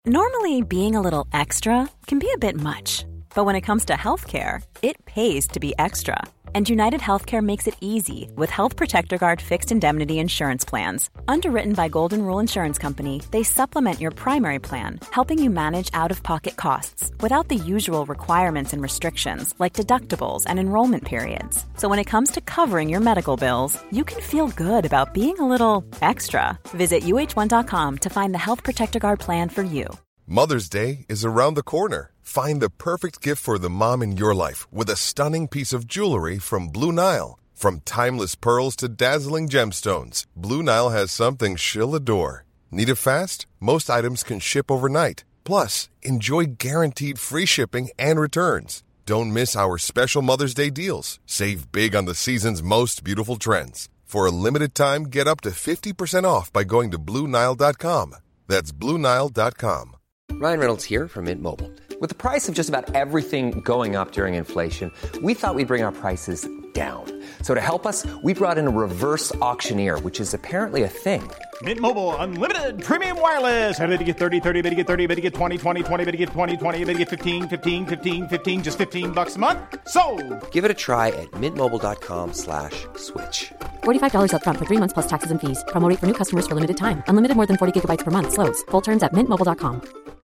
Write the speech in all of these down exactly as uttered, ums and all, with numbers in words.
Normally, being a little extra can be a bit much, but when it comes to healthcare, it pays to be extra. And United Healthcare makes it easy with Health Protector Guard fixed indemnity insurance plans. Underwritten by Golden Rule Insurance Company, they supplement your primary plan, helping you manage out-of-pocket costs without the usual requirements and restrictions like deductibles and enrollment periods. So when it comes to covering your medical bills, you can feel good about being a little extra. Visit U H one dot com to find the Health Protector Guard plan for you. Mother's Day is around the corner. Find the perfect gift for the mom in your life with a stunning piece of jewelry from Blue Nile. From timeless pearls to dazzling gemstones, Blue Nile has something she'll adore. Need it fast? Most items can ship overnight. Plus, enjoy guaranteed free shipping and returns. Don't miss our special Mother's Day deals. Save big on the season's most beautiful trends. For a limited time, get up to fifty percent off by going to Blue Nile dot com. That's Blue Nile dot com. Ryan Reynolds here from Mint Mobile. With the price of just about everything going up during inflation, we thought we'd bring our prices down. So to help us, we brought in a reverse auctioneer, which is apparently a thing. Mint Mobile Unlimited Premium Wireless. How to get thirty, thirty, how to get thirty, how to get twenty, twenty, twenty, how to get twenty, twenty, how to get fifteen, fifteen, fifteen, fifteen, just fifteen bucks a month? Sold! Give it a try at mintmobile.com slash switch. forty-five dollars up front for three months plus taxes and fees. Promo rate for new customers for limited time. Unlimited more than forty gigabytes per month. Slows full terms at mint mobile dot com.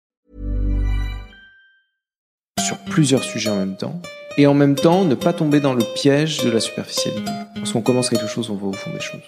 Sur plusieurs sujets en même temps, et en même temps ne pas tomber dans le piège de la superficialité. Lorsqu'on commence quelque chose, on va au fond des choses.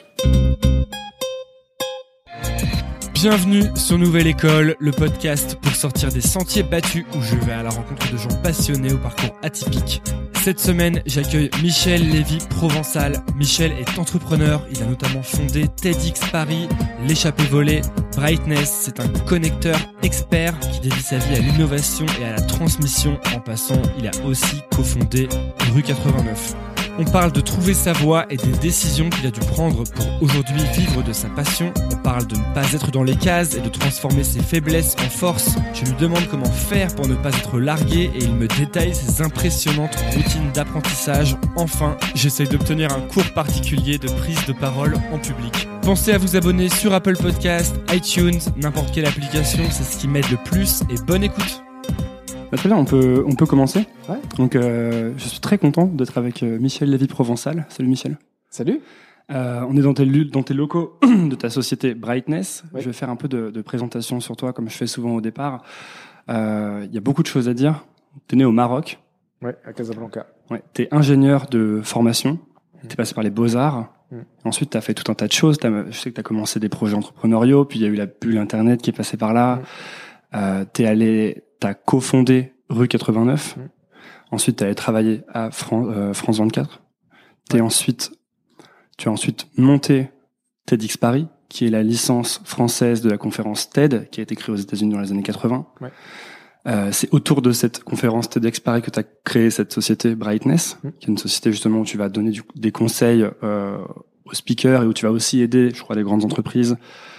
Bienvenue sur Nouvelle École, le podcast pour sortir des sentiers battus où je vais à la rencontre de gens passionnés au parcours atypique. Cette semaine, j'accueille Michel Lévy-Provençal. Michel est entrepreneur, il a notamment fondé TEDx Paris, l'échappée volée, Brightness. C'est un connecteur expert qui dédie sa vie à l'innovation et à la transmission. En passant, il a aussi cofondé Rue quatre-vingt-neuf. On parle de trouver sa voie et des décisions qu'il a dû prendre pour aujourd'hui vivre de sa passion. On parle de ne pas être dans les cases et de transformer ses faiblesses en force. Je lui demande comment faire pour ne pas être largué et il me détaille ses impressionnantes routines d'apprentissage. Enfin, j'essaye d'obtenir un cours particulier de prise de parole en public. Pensez à vous abonner sur Apple Podcast, iTunes, n'importe quelle application, c'est ce qui m'aide le plus et bonne écoute. Bah, très bien, on peut, on peut commencer. Ouais. Donc, euh, je suis très content d'être avec euh, Michel Lévy-Provençal. Salut Michel. Salut. Euh, on est dans tes, dans tes locaux de ta société Brightness. Ouais. Je vais faire un peu de, de présentation sur toi, comme je fais souvent au départ. Il euh, y a beaucoup de choses à dire. T'es né au Maroc. Ouais, à Casablanca. Ouais. T'es ingénieur de formation. Mmh. T'es passé par les Beaux-Arts. Mmh. Ensuite, t'as fait tout un tas de choses. T'as, je sais que t'as commencé des projets entrepreneuriaux. Puis il y a eu la bulle Internet qui est passée par là. Mmh. Euh, t'es allé... T'as cofondé Rue quatre-vingt-neuf. Mmh. Ensuite, t'as allé travailler à Fran- euh, France vingt-quatre. T'es ouais. ensuite, tu as ensuite monté TEDx Paris, qui est la licence française de la conférence TED, qui a été créée aux États-Unis dans les années quatre-vingts. Ouais. Euh, c'est autour de cette conférence TEDx Paris que t'as créé cette société Brightness, mmh. qui est une société justement où tu vas donner du, des conseils euh, aux speakers et où tu vas aussi aider, je crois, les grandes entreprises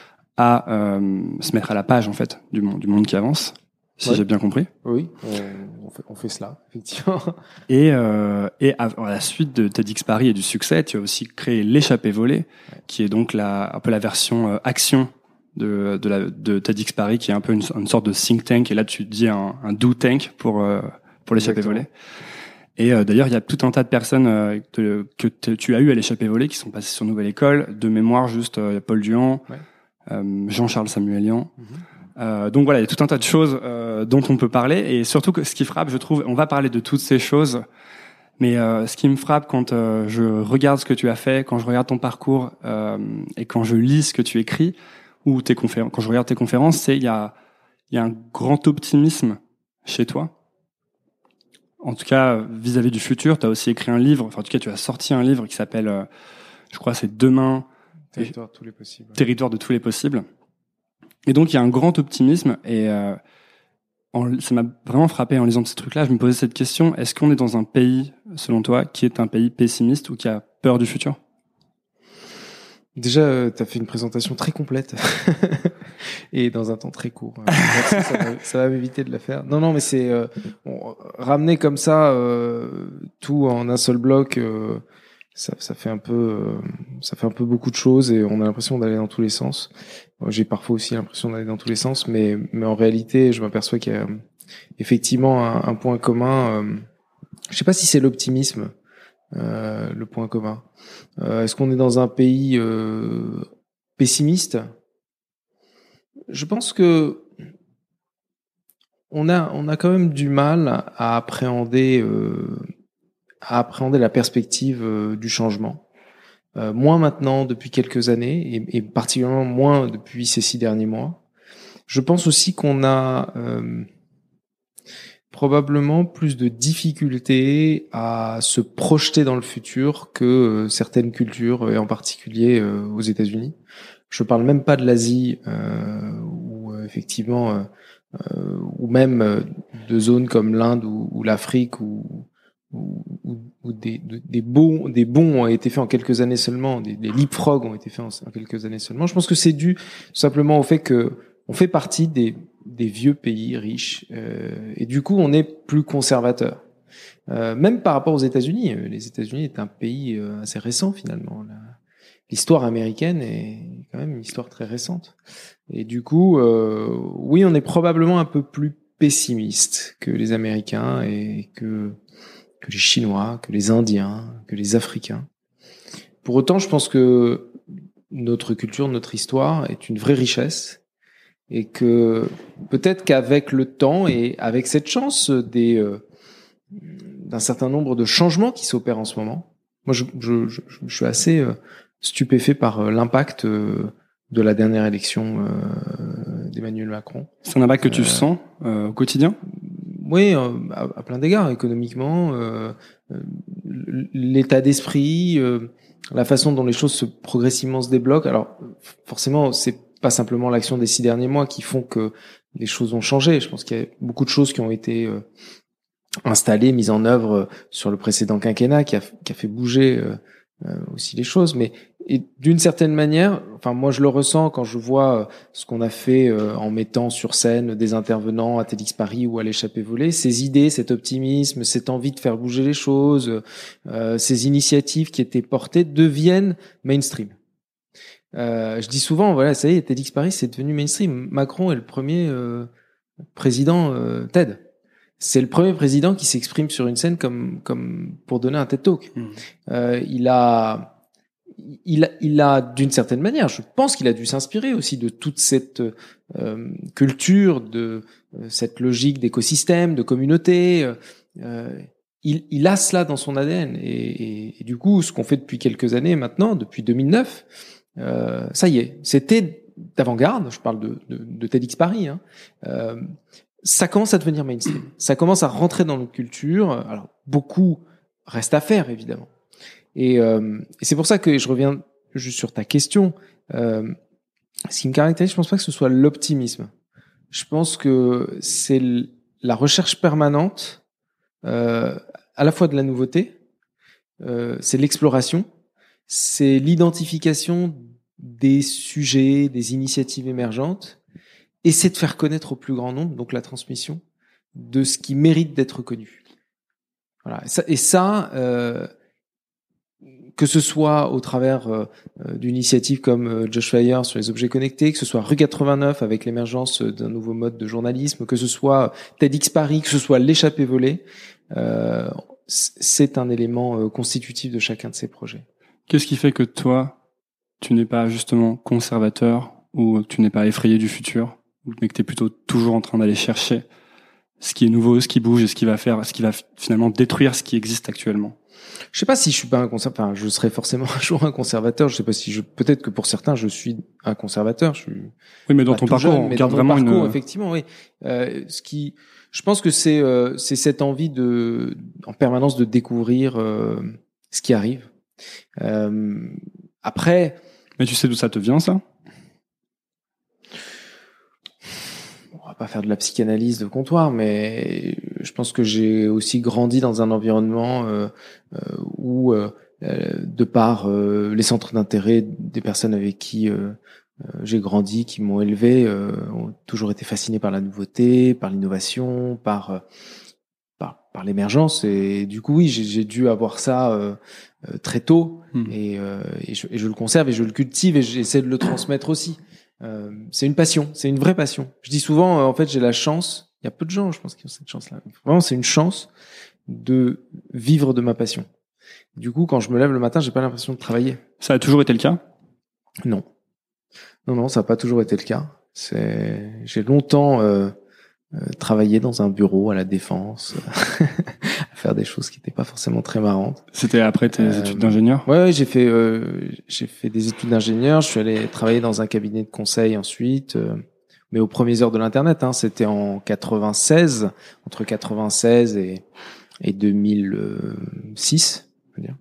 à euh, se mettre à la page en fait du monde, du monde qui avance. Si ouais. j'ai bien compris. Oui, on fait, on fait cela, effectivement. Et, euh, et à, à la suite de TEDx Paris et du succès, tu as aussi créé l'échappée volée, ouais. qui est donc la, un peu la version euh, action de, de, la, de TEDx Paris, qui est un peu une, une sorte de think tank. Et là, tu dis un, un do tank pour, euh, pour l'échappée volée. Et euh, d'ailleurs, il y a tout un tas de personnes euh, te, que te, tu as eu à l'échappée volée qui sont passées sur Nouvelle École. De mémoire, juste euh, Paul Duhan, ouais. euh, Jean-Charles Samuelian. Mm-hmm. Euh, donc voilà, il y a tout un tas de choses euh, dont on peut parler, et surtout que ce qui frappe, je trouve, on va parler de toutes ces choses, mais euh, ce qui me frappe quand euh, je regarde ce que tu as fait, quand je regarde ton parcours euh, et quand je lis ce que tu écris ou tes conférences, quand je regarde tes conférences, c'est il y a il y a un grand optimisme chez toi. En tout cas, vis-à-vis du futur, tu as aussi écrit un livre, enfin en tout cas, tu as sorti un livre qui s'appelle, euh, je crois, c'est Demain, Territoire de tous les possibles. Territoire de tous les possibles. Et donc, il y a un grand optimisme et euh, en, ça m'a vraiment frappé en lisant ces trucs-là. Je me posais cette question, est-ce qu'on est dans un pays, selon toi, qui est un pays pessimiste ou qui a peur du futur ? Déjà, euh, tu as fait une présentation très complète et dans un temps très court. Merci, ça, va, ça va m'éviter de la faire. Non, non, mais c'est euh, bon, ramener comme ça euh, tout en un seul bloc, euh, ça, ça fait un peu, euh, ça fait un peu beaucoup de choses et on a l'impression d'aller dans tous les sens. Moi, j'ai parfois aussi l'impression d'aller dans tous les sens, mais, mais en réalité, je m'aperçois qu'il y a effectivement un, un point commun. Euh, je sais pas si c'est l'optimisme, euh, le point commun. Euh, est-ce qu'on est dans un pays euh, pessimiste? Je pense que on a, on a quand même du mal à appréhender, euh, à appréhender la perspective euh, du changement. Euh, moins maintenant depuis quelques années et, et particulièrement moins depuis ces six derniers mois. Je pense aussi qu'on a euh, probablement plus de difficultés à se projeter dans le futur que euh, certaines cultures, et en particulier euh, aux États-Unis. Je parle même pas de l'Asie, euh, où euh, effectivement, euh, euh, ou même euh, de zones comme l'Inde ou, ou l'Afrique, où, où, où des, des bons, des bons ont été faits en quelques années seulement, des, des leapfrogs ont été faits en, en quelques années seulement. Je pense que c'est dû tout simplement au fait que on fait partie des, des vieux pays riches, euh, et du coup, on est plus conservateur. Euh, même par rapport aux États-Unis, les États-Unis est un pays euh, assez récent finalement. Là. L'histoire américaine est quand même une histoire très récente. Et du coup, euh, oui, on est probablement un peu plus pessimiste que les Américains et que, que les Chinois, que les Indiens, que les Africains. Pour autant, je pense que notre culture, notre histoire est une vraie richesse et que peut-être qu'avec le temps et avec cette chance des, euh, d'un certain nombre de changements qui s'opèrent en ce moment, moi, je, je, je, je suis assez... Euh, stupéfait par l'impact de la dernière élection euh, d'Emmanuel Macron. C'est un impact que tu euh, sens euh, au quotidien? Oui, euh, à, à plein d'égards, économiquement, euh, l'état d'esprit, euh, la façon dont les choses se progressivement se débloquent. Alors, forcément, c'est pas simplement l'action des six derniers mois qui font que les choses ont changé. Je pense qu'il y a beaucoup de choses qui ont été euh, installées, mises en œuvre sur le précédent quinquennat, qui a, qui a fait bouger euh, Euh, aussi les choses, mais et d'une certaine manière, enfin moi je le ressens quand je vois euh, ce qu'on a fait euh, en mettant sur scène des intervenants à TEDx Paris ou à l'échappée volée, ces idées, cet optimisme, cette envie de faire bouger les choses, euh, ces initiatives qui étaient portées deviennent mainstream. Euh, je dis souvent, voilà, ça y est, TEDx Paris c'est devenu mainstream. Macron est le premier euh, président euh, TED. C'est le premier président qui s'exprime sur une scène comme comme pour donner un TED Talk. Mmh. Euh, il a, il a, il a d'une certaine manière, je pense qu'il a dû s'inspirer aussi de toute cette euh, culture, de euh, cette logique d'écosystème, de communauté. Euh, il, il a cela dans son A D N. Et, et, et du coup, ce qu'on fait depuis quelques années maintenant, depuis deux mille neuf, euh, ça y est, c'était d'avant-garde. Je parle de, de, de TEDx Paris. Hein. Euh, ça commence à devenir mainstream. Ça commence à rentrer dans notre culture. Alors, beaucoup reste à faire, évidemment. Et, euh, et c'est pour ça que je reviens juste sur ta question. Euh, ce qui me caractérise, je pense pas que ce soit l'optimisme. Je pense que c'est la recherche permanente, euh, à la fois de la nouveauté, euh, c'est l'exploration, c'est l'identification des sujets, des initiatives émergentes, et c'est de faire connaître au plus grand nombre, donc la transmission, de ce qui mérite d'être connu. Voilà. Et ça, et ça euh, que ce soit au travers euh, d'initiatives comme euh, Josh Fire sur les objets connectés, que ce soit Rue quatre-vingt-neuf avec l'émergence d'un nouveau mode de journalisme, que ce soit TEDx Paris, que ce soit l'échappée volée, euh, c'est un élément euh, constitutif de chacun de ces projets. Qu'est-ce qui fait que toi, tu n'es pas justement conservateur ou que tu n'es pas effrayé du futur, mais que tu es plutôt toujours en train d'aller chercher ce qui est nouveau, ce qui bouge et ce qui va faire, ce qui va finalement détruire ce qui existe actuellement? Je sais pas si je suis pas un conservateur, enfin, je serai forcément un jour un conservateur, je sais pas si je, peut-être que pour certains je suis un conservateur, je suis. Oui, mais dans ton parcours, jeune, on garde vraiment parcours, une. Effectivement, oui. Euh, ce qui, je pense que c'est, euh, c'est cette envie de, en permanence de découvrir, euh, ce qui arrive. Euh, après. Mais tu sais d'où ça te vient, ça? On va pas faire de la psychanalyse de comptoir, mais je pense que j'ai aussi grandi dans un environnement euh, euh, où, euh, de par euh, les centres d'intérêt des personnes avec qui euh, j'ai grandi, qui m'ont élevé, euh, ont toujours été fascinés par la nouveauté, par l'innovation, par, par par l'émergence. Et du coup, oui, j'ai, j'ai dû avoir ça euh, euh, très tôt, mmh. et, euh, et, je, et je le conserve et je le cultive et j'essaie de le transmettre aussi. Euh, c'est une passion, c'est une vraie passion. Je dis souvent, euh, en fait, j'ai la chance. Il y a peu de gens, je pense, qui ont cette chance-là. Vraiment, c'est une chance de vivre de ma passion. Du coup, quand je me lève le matin, j'ai pas l'impression de travailler. Ça a toujours été le cas ? Non, non, non, ça a pas toujours été le cas. C'est, j'ai longtemps euh, euh, travaillé dans un bureau à la Défense, à faire des choses qui n'étaient pas forcément très marrantes. C'était après tes euh, études d'ingénieur ? Ouais, ouais, j'ai fait, euh, j'ai fait des études d'ingénieur. Je suis allé travailler dans un cabinet de conseil ensuite. Euh, mais aux premières heures de l'internet, hein, c'était en quatre-vingt-seize, entre quatre-vingt-seize et, et deux mille six, je veux dire.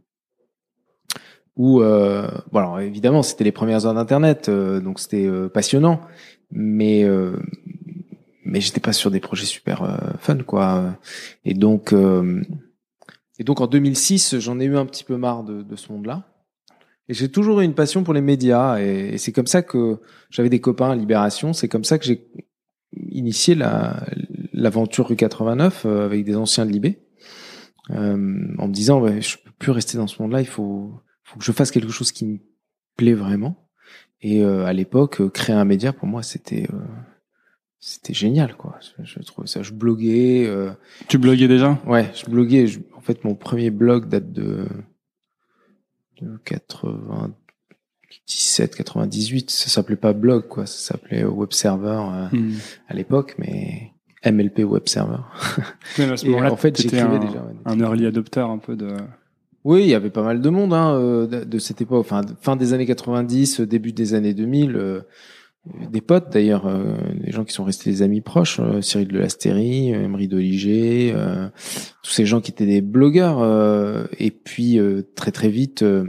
Où, euh, bon, alors évidemment, c'était les premières heures d'internet, euh, donc c'était euh, passionnant, mais euh, mais j'étais pas sur des projets super euh, fun, quoi. Et donc, euh, et donc en deux mille six, j'en ai eu un petit peu marre de, de ce monde-là. Et j'ai toujours eu une passion pour les médias, et, et c'est comme ça que j'avais des copains à Libération. C'est comme ça que j'ai initié la, l'aventure rue quatre-vingt-neuf euh, avec des anciens de Libé, euh, en me disant ouais, je peux plus rester dans ce monde-là. Il faut, faut que je fasse quelque chose qui me plaît vraiment. Et euh, à l'époque, euh, créer un média pour moi, c'était euh, c'était génial, quoi. Je, je trouvais ça. Je bloguais. Euh, tu bloguais déjà ? Ouais, je bloguais. Je, en fait, mon premier blog date de de quatre-vingt-dix-sept quatre-vingt-dix-huit, ça s'appelait pas blog, quoi, ça s'appelait web server euh, hmm. à l'époque, mais M L P web server. Mais à ce moment-là, en fait, j'écais un, déjà, ouais, un early adopter un peu de. Oui, il y avait pas mal de monde hein, de, de cette époque, enfin fin des années quatre-vingt-dix, début des années deux mille, euh, des potes d'ailleurs, euh, des gens qui sont restés des amis proches, euh, Cyril de Lastérie, Emery Doliger, euh, tous ces gens qui étaient des blogueurs, euh, et puis euh, très très vite, euh,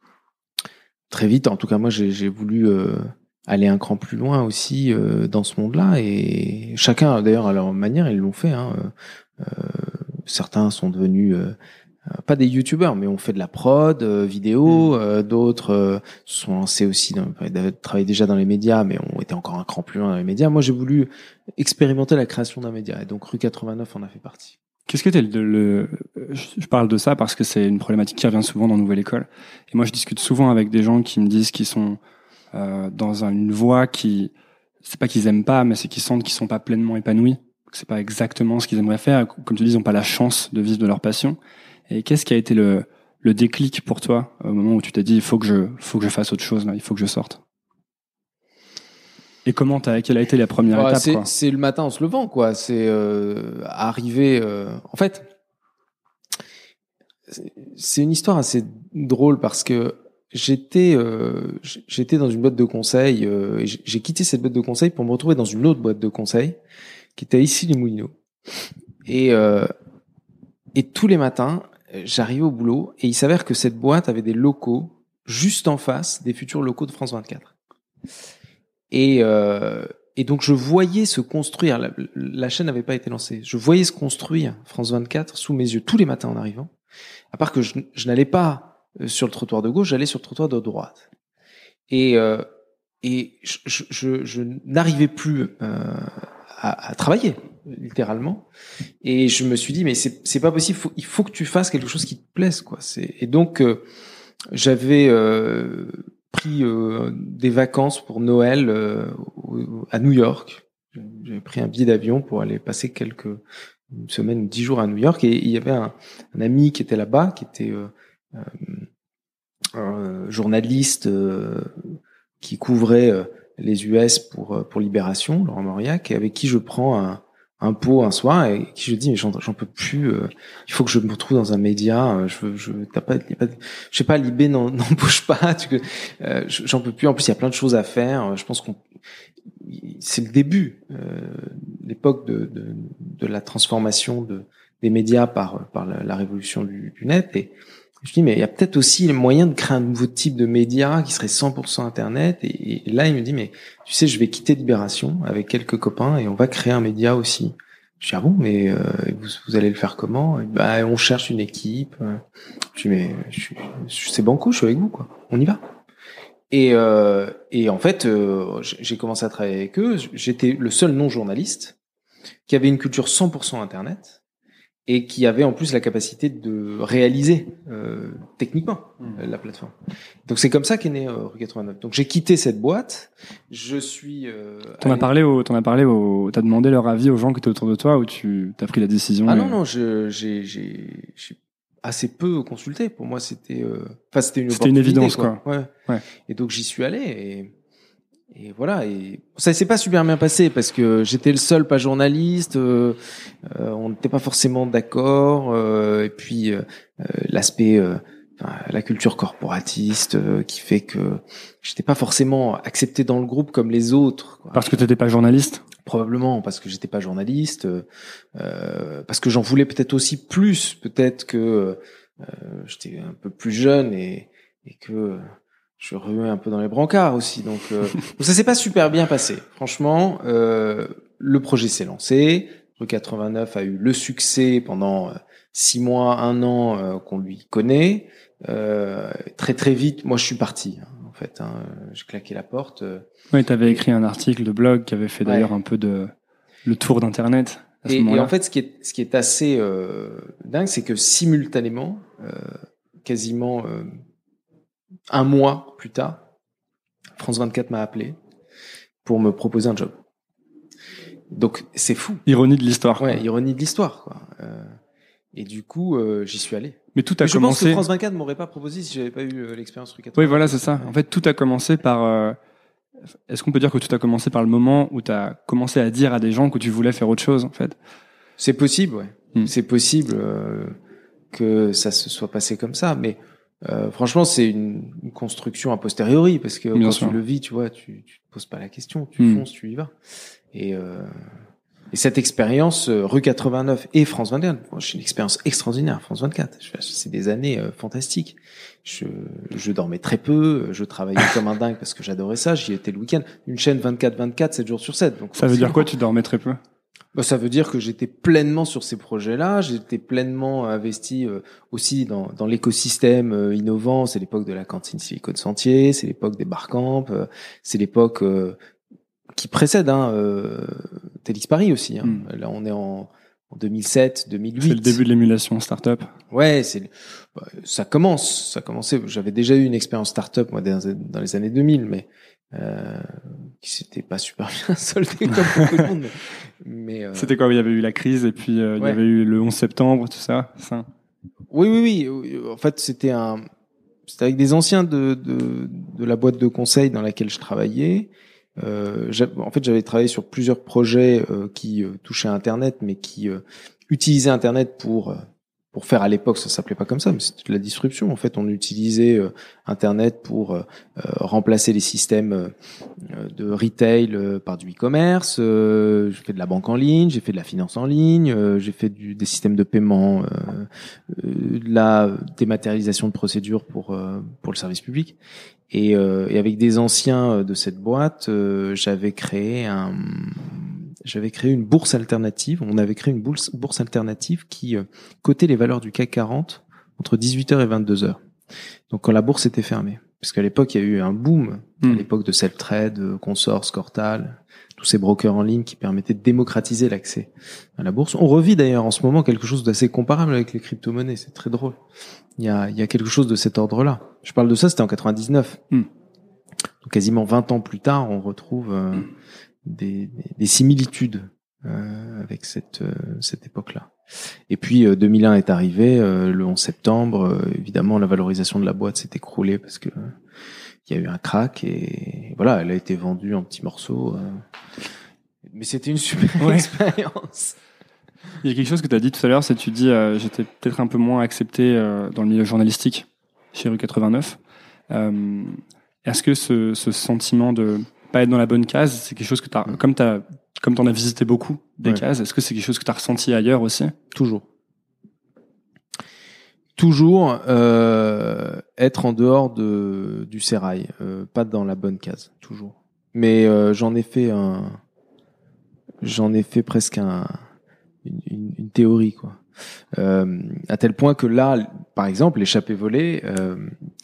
très vite, en tout cas moi j'ai, j'ai voulu euh, aller un cran plus loin aussi euh, dans ce monde-là, et chacun d'ailleurs à leur manière ils l'ont fait. Hein, euh, certains sont devenus euh, pas des youtubeurs, mais on fait de la prod euh, vidéo. Mmh. Euh, d'autres euh, se sont lancés aussi, dans, travaillent déjà dans les médias, mais ont été encore un cran plus loin dans les médias. Moi, j'ai voulu expérimenter la création d'un média, et donc rue quatre-vingt-neuf en a fait partie. Qu'est-ce que t'es le, le, je parle de ça parce que c'est une problématique qui revient souvent dans Nouvelle École. Et moi, je discute souvent avec des gens qui me disent qu'ils sont euh, dans une voie qui, c'est pas qu'ils aiment pas, mais c'est qu'ils sentent qu'ils sont pas pleinement épanouis. Que c'est pas exactement ce qu'ils aimeraient faire. Comme tu dis, ils ont pas la chance de vivre de leur passion. Et qu'est-ce qui a été le, le déclic pour toi au moment où tu t'es dit il faut que je, faut que je fasse autre chose là, il faut que je sorte? Et comment t'as, quelle a été la première ouais, étape c'est, quoi c'est le matin en se levant, quoi. C'est euh, arriver. Euh, en fait, c'est une histoire assez drôle parce que j'étais, euh, j'étais dans une boîte de conseil. Euh, et j'ai quitté cette boîte de conseil pour me retrouver dans une autre boîte de conseil qui était ici les Moulineaux. Et euh, et tous les matins, j'arrivais au boulot et il s'avère que cette boîte avait des locaux juste en face des futurs locaux de France vingt-quatre. Et, euh, et donc je voyais se construire, la, la chaîne n'avait pas été lancée, je voyais se construire France vingt-quatre sous mes yeux tous les matins en arrivant, à part que je, je n'allais pas sur le trottoir de gauche, j'allais sur le trottoir de droite. Et, euh, et je, je, je, je n'arrivais plus euh, à, à travailler, littéralement. Et je me suis dit, mais c'est, c'est pas possible, faut, il faut que tu fasses quelque chose qui te plaise, quoi. C'est, et donc, euh, j'avais euh, pris euh, des vacances pour Noël euh, à New York. J'avais pris un billet d'avion pour aller passer quelques une semaine ou dix jours à New York. Et il y avait un, un ami qui était là-bas, qui était euh, euh, un journaliste euh, qui couvrait euh, les U S pour pour Libération, Laurent Mauriac, et avec qui je prends un un pot un soir et qui je dis mais j'en, j'en peux plus, euh, il faut que je me retrouve dans un média, euh, je veux, je t'as pas, y a pas, je sais pas, Libé n'en, n'embauche pas, tu, euh, j'en peux plus. En plus il y a plein de choses à faire. Je pense qu'on c'est le début, euh, l'époque de, de de la transformation de des médias par par la, la révolution du, du net. Et je dis mais il y a peut-être aussi les moyens de créer un nouveau type de média qui serait cent pour cent internet. Et, et là il me dit mais tu sais je vais quitter Libération avec quelques copains et on va créer un média aussi. Je dis ah bon mais euh, vous, vous allez le faire comment? Et bah on cherche une équipe. Je dis mais je, je, c'est banco, je suis avec vous quoi. On y va. Et euh, et en fait euh, j'ai commencé à travailler avec eux. J'étais le seul non journaliste qui avait une culture cent pour cent internet. et qui avait en plus la capacité de réaliser euh, techniquement mmh. euh, la plateforme. Donc c'est comme ça qu'est né euh, Rue quatre-vingt-neuf. Donc j'ai quitté cette boîte. Je suis. Euh, t'en allé... as parlé au, t'en as parlé au, t'as demandé leur avis aux gens qui étaient autour de toi ou tu t'as pris la décision? Ah et... non non, je j'ai j'ai j'ai assez peu consulté. Pour moi c'était, euh... enfin c'était une. C'était une évidence quoi. quoi. Ouais. ouais. Et donc j'y suis allé et. Et voilà, et ça s'est pas super bien passé parce que j'étais le seul pas journaliste, euh, euh, on n'était pas forcément d'accord, euh, et puis euh, l'aspect, euh, enfin, la culture corporatiste euh, qui fait que j'étais pas forcément accepté dans le groupe comme les autres. Quoi. Parce que t'étais pas journaliste ? Probablement parce que j'étais pas journaliste, euh, parce que j'en voulais peut-être aussi plus, peut-être que euh, j'étais un peu plus jeune et, et que je remuais un peu dans les brancards aussi, donc, euh, donc ça s'est pas super bien passé. Franchement, euh, le projet s'est lancé. Rue quatre-vingt-neuf a eu le succès pendant six mois, un an euh, qu'on lui connaît. Euh, très très vite, moi je suis parti. Hein, en fait, hein, j'ai claqué la porte. Euh, oui, t'avais écrit un article de blog qui avait fait d'ailleurs ouais. un peu de le tour d'internet. À ce et, moment-là. Et en fait, ce qui est ce qui est assez euh, dingue, c'est que simultanément, euh, quasiment. Euh, Un mois plus tard, France vingt-quatre m'a appelé pour me proposer un job. Donc c'est fou. Ironie de l'histoire. Ouais, quoi. ironie de l'histoire. Quoi. Euh, et du coup, euh, j'y suis allé. Mais tout a Mais je commencé. pense que France vingt-quatre m'aurait pas proposé si j'avais pas eu euh, l'expérience Rue quatre-vingt-neuf. Oui, voilà, c'est ça. En fait, tout a commencé par. Euh... Est-ce qu'on peut dire que tout a commencé par le moment où tu as commencé à dire à des gens que tu voulais faire autre chose, en fait ? C'est possible, ouais. Hmm. C'est possible euh, que ça se soit passé comme ça, mais. Euh, franchement, c'est une, une construction a posteriori parce que Bien quand sûr. tu le vis, tu vois, tu, tu te poses pas la question, tu mmh. fonces, tu y vas. Et, euh, et cette expérience euh, Rue quatre-vingt-neuf et France vingt-quatre, bon, c'est une expérience extraordinaire. France vingt-quatre, je, c'est des années euh, fantastiques. Je, je dormais très peu, je travaillais comme un dingue parce que j'adorais ça. J'y étais le week-end. Une chaîne vingt-quatre vingt-quatre, sept jours sur sept. Donc ça veut dire quoi, tu dormais très peu? Bah, ça veut dire que j'étais pleinement sur ces projets-là, j'étais pleinement investi euh, aussi dans, dans l'écosystème euh, innovant. C'est l'époque de la cantine Silicon Sentier, c'est l'époque des barcamps, euh, c'est l'époque euh, qui précède hein, euh, Télix Paris aussi. Hein. Mm. Là, on est en, en deux mille sept, deux mille huit. C'est le début de l'émulation startup. Ouais, c'est bah, ça commence, ça commençait. J'avais déjà eu une expérience startup moi dans, dans les années deux mille, mais euh, qui s'était pas super bien soldé comme beaucoup de monde. Mais, mais euh... c'était quoi? Il y avait eu la crise et puis euh, ouais. il y avait eu le onze septembre, tout ça. ça. Oui, oui, oui. En fait, c'était un, c'était avec des anciens de de, de la boîte de conseil dans laquelle je travaillais. Euh, en fait, j'avais travaillé sur plusieurs projets euh, qui euh, touchaient à Internet, mais qui euh, utilisaient Internet pour euh, pour faire à l'époque, ça s'appelait pas comme ça, mais c'était de la disruption. En fait, on utilisait euh, Internet pour euh, remplacer les systèmes euh, de retail euh, par du e-commerce. Euh, j'ai fait de la banque en ligne, j'ai fait de la finance en ligne, euh, j'ai fait du, des systèmes de paiement, euh, euh, de la dématérialisation de procédures pour euh, pour le service public. Et, euh, et avec des anciens de cette boîte, euh, j'avais créé un J'avais créé une bourse alternative. On avait créé une bourse, bourse alternative qui euh, cotait les valeurs du C A C quarante entre dix-huit heures et vingt-deux heures. Donc quand la bourse était fermée. Parce qu'à l'époque, il y a eu un boom. Mmh. À l'époque de Selftrade, Consors, Cortal, tous ces brokers en ligne qui permettaient de démocratiser l'accès à la bourse. On revit d'ailleurs en ce moment quelque chose d'assez comparable avec les crypto-monnaies. C'est très drôle. Il y a, il y a quelque chose de cet ordre-là. Je parle de ça, c'était en quatre-vingt-dix-neuf. Mmh. Donc quasiment vingt ans plus tard, on retrouve... Euh, mmh. Des, des, des similitudes euh, avec cette euh, cette époque-là. Et puis euh, deux mille un est arrivé, euh, le onze septembre. Euh, évidemment, la valorisation de la boîte s'est écroulée parce que euh, il y a eu un crack et voilà, elle a été vendue en petits morceaux. Euh, mais c'était une super ouais. expérience. Il y a quelque chose que tu as dit tout à l'heure, c'est que tu dis euh, j'étais peut-être un peu moins accepté euh, dans le milieu journalistique chez Rue quatre-vingt-neuf. Euh, est-ce que ce, ce sentiment de pas être dans la bonne case, c'est quelque chose que t'as, comme t'as, comme t'en as visité beaucoup des ouais. cases, est-ce que c'est quelque chose que t'as ressenti ailleurs aussi? Toujours. Toujours euh, être en dehors de du sérail, euh, pas dans la bonne case, toujours. Mais euh, j'en ai fait un, j'en ai fait presque un, une, une, une théorie quoi. Euh, à tel point que là, par exemple, l'échappée volée, euh,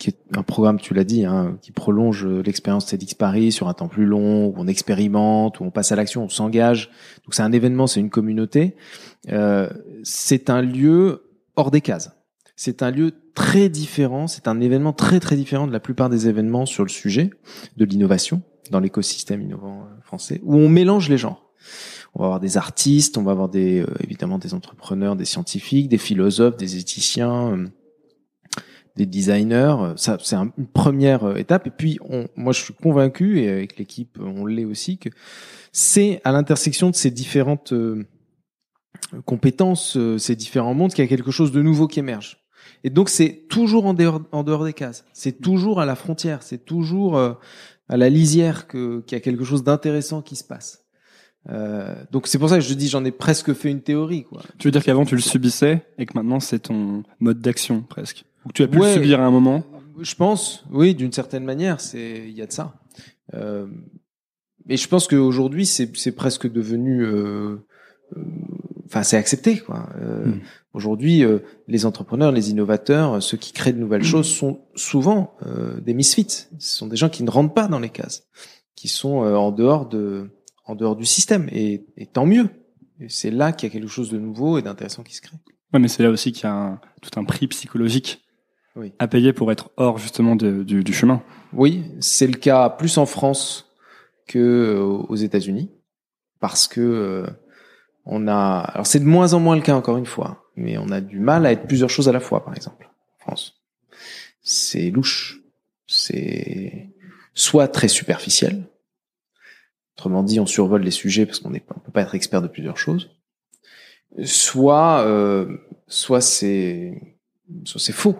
qui est un programme, tu l'as dit, hein, qui prolonge l'expérience TEDx Paris sur un temps plus long, où on expérimente, où on passe à l'action, on s'engage. Donc c'est un événement, c'est une communauté. Euh, c'est un lieu hors des cases. C'est un lieu très différent, c'est un événement très très différent de la plupart des événements sur le sujet de l'innovation dans l'écosystème innovant français, où on mélange les genres. On va avoir des artistes, on va avoir des euh, évidemment des entrepreneurs, des scientifiques, des philosophes, des éthiciens, euh, des designers. Ça, c'est un, une première étape. Et puis, on, moi, je suis convaincu, et avec l'équipe, on l'est aussi, que c'est à l'intersection de ces différentes euh, compétences, euh, ces différents mondes, qu'il y a quelque chose de nouveau qui émerge. Et donc, c'est toujours en dehors, en dehors des cases. C'est toujours à la frontière. C'est toujours euh, à la lisière que, qu'il y a quelque chose d'intéressant qui se passe. Euh, donc c'est pour ça que je dis j'en ai presque fait une théorie, quoi. Tu veux dire qu'avant tu le subissais et que maintenant c'est ton mode d'action presque, ou que tu as pu ouais, le subir à un moment? Je pense, oui, d'une certaine manière, c'est il y a de ça. Euh, et je pense qu'aujourd'hui c'est c'est presque devenu, euh, euh, enfin c'est accepté, quoi. Euh, mmh. Aujourd'hui, euh, les entrepreneurs, les innovateurs, ceux qui créent de nouvelles mmh. choses sont souvent euh, des misfits. Ce sont des gens qui ne rentrent pas dans les cases, qui sont euh, en dehors de en dehors du système, et, et tant mieux. Et c'est là qu'il y a quelque chose de nouveau et d'intéressant qui se crée. Ouais, mais c'est là aussi qu'il y a un, tout un prix psychologique oui. à payer pour être hors justement de, du, du chemin. Oui, c'est le cas plus en France que aux États-Unis, parce que euh, on a, alors c'est de moins en moins le cas encore une fois, mais on a du mal à être plusieurs choses à la fois, par exemple, en France. C'est louche, c'est soit très superficiel. Autrement dit, on survole les sujets parce qu'on ne peut pas être expert de plusieurs choses. Soit, euh, soit c'est, soit c'est faux.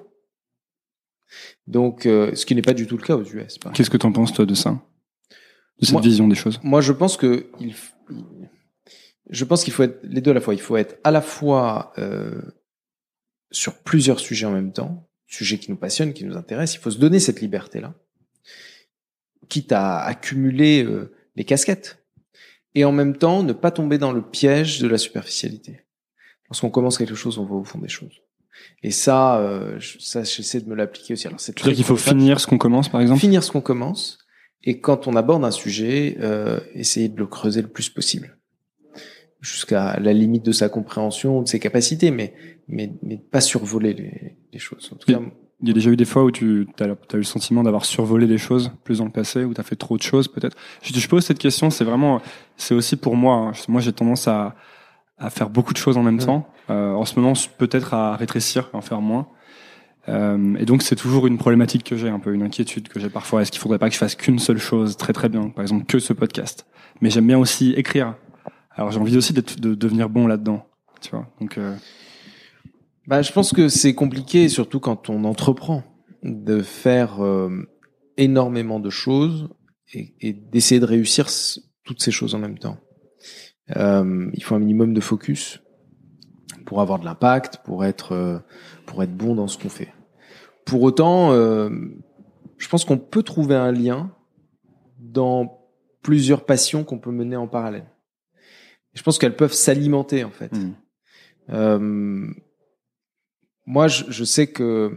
Donc, euh, ce qui n'est pas du tout le cas aux U S. Qu'est-ce que tu en penses toi de ça, de cette moi, vision des choses? Moi, je pense que il, je pense qu'il faut être les deux à la fois. Il faut être à la fois euh, sur plusieurs sujets en même temps, sujets qui nous passionnent, qui nous intéressent. Il faut se donner cette liberté-là, quitte à accumuler euh, les casquettes, et en même temps ne pas tomber dans le piège de la superficialité. Lorsqu'on commence quelque chose, on va au fond des choses. Et ça, euh, ça j'essaie de me l'appliquer aussi. Alors, c'est tu veux dire qu'il faut finir ce qu'on commence, par exemple? Finir ce qu'on commence, et quand on aborde un sujet, euh, essayer de le creuser le plus possible, jusqu'à la limite de sa compréhension, de ses capacités, mais mais mais pas survoler les, les choses. En tout oui. cas, il y a déjà eu des fois où tu as, as eu le sentiment d'avoir survolé les choses plus dans le passé, où tu as fait trop de choses peut-être. Je, je pose cette question, c'est vraiment, c'est aussi pour moi. Hein. Moi, j'ai tendance à, à faire beaucoup de choses en même mmh. temps. Euh, en ce moment, peut-être à rétrécir, à en faire moins. Euh, et donc, c'est toujours une problématique que j'ai, un peu une inquiétude que j'ai parfois. Est-ce qu'il faudrait pas que je fasse qu'une seule chose très très bien, par exemple que ce podcast? Mais j'aime bien aussi écrire. Alors, j'ai envie aussi d'être, de devenir bon là-dedans, tu vois. Donc euh... Bah, je pense que c'est compliqué, surtout quand on entreprend, de faire euh, énormément de choses et, et d'essayer de réussir toutes ces choses en même temps. Euh, il faut un minimum de focus pour avoir de l'impact, pour être euh, pour être bon dans ce qu'on fait. Pour autant, euh, je pense qu'on peut trouver un lien dans plusieurs passions qu'on peut mener en parallèle. Et je pense qu'elles peuvent s'alimenter, en fait. Mmh. Euh, Moi, je, je sais que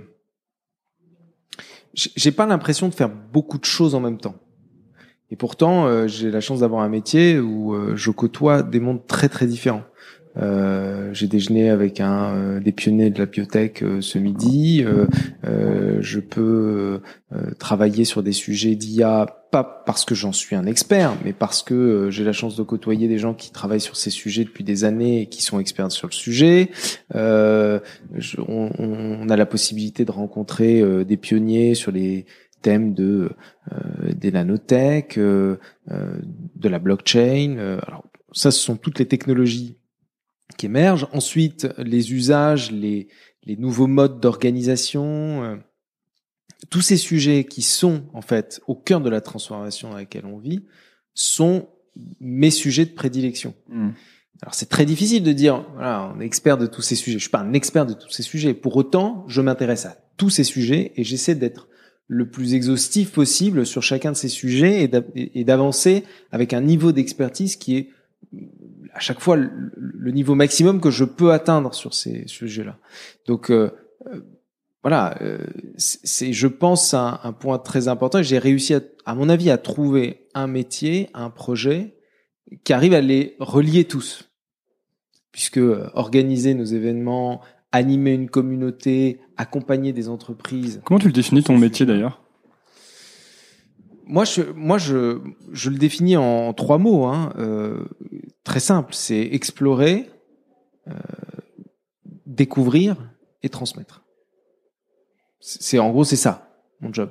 j'ai pas l'impression de faire beaucoup de choses en même temps. Et pourtant, euh, j'ai la chance d'avoir un métier où euh, je côtoie des mondes très très différents. Euh, j'ai déjeuné avec un euh, des pionniers de la biotech euh, ce midi. Euh, euh, je peux euh, travailler sur des sujets d'I A, pas parce que j'en suis un expert, mais parce que euh, j'ai la chance de côtoyer des gens qui travaillent sur ces sujets depuis des années et qui sont experts sur le sujet. Euh, je, on, on a la possibilité de rencontrer euh, des pionniers sur les thèmes de euh, des nanotech, euh, euh, de la blockchain. Euh, alors ça, ce sont toutes les technologies qui émergent. Ensuite, les usages, les, les nouveaux modes d'organisation, euh, tous ces sujets qui sont en fait au cœur de la transformation dans laquelle on vit sont mes sujets de prédilection. Mmh. Alors c'est très difficile de dire voilà, on est expert de tous ces sujets. Je suis pas un expert de tous ces sujets. Pour autant, je m'intéresse à tous ces sujets et j'essaie d'être le plus exhaustif possible sur chacun de ces sujets et d'avancer avec un niveau d'expertise qui est à chaque fois le, le niveau maximum que je peux atteindre sur ces sujets-là. Donc, euh, voilà, euh, c'est, je pense, un, un point très important. J'ai réussi, à, à mon avis, à trouver un métier, un projet qui arrive à les relier tous. Puisque organiser nos événements, animer une communauté, accompagner des entreprises. Comment tu le définis ton métier d'ailleurs ? Moi, je, moi, je, je le définis en trois mots, hein, euh, très simple. C'est explorer, euh, découvrir et transmettre. C'est en gros, c'est ça mon job.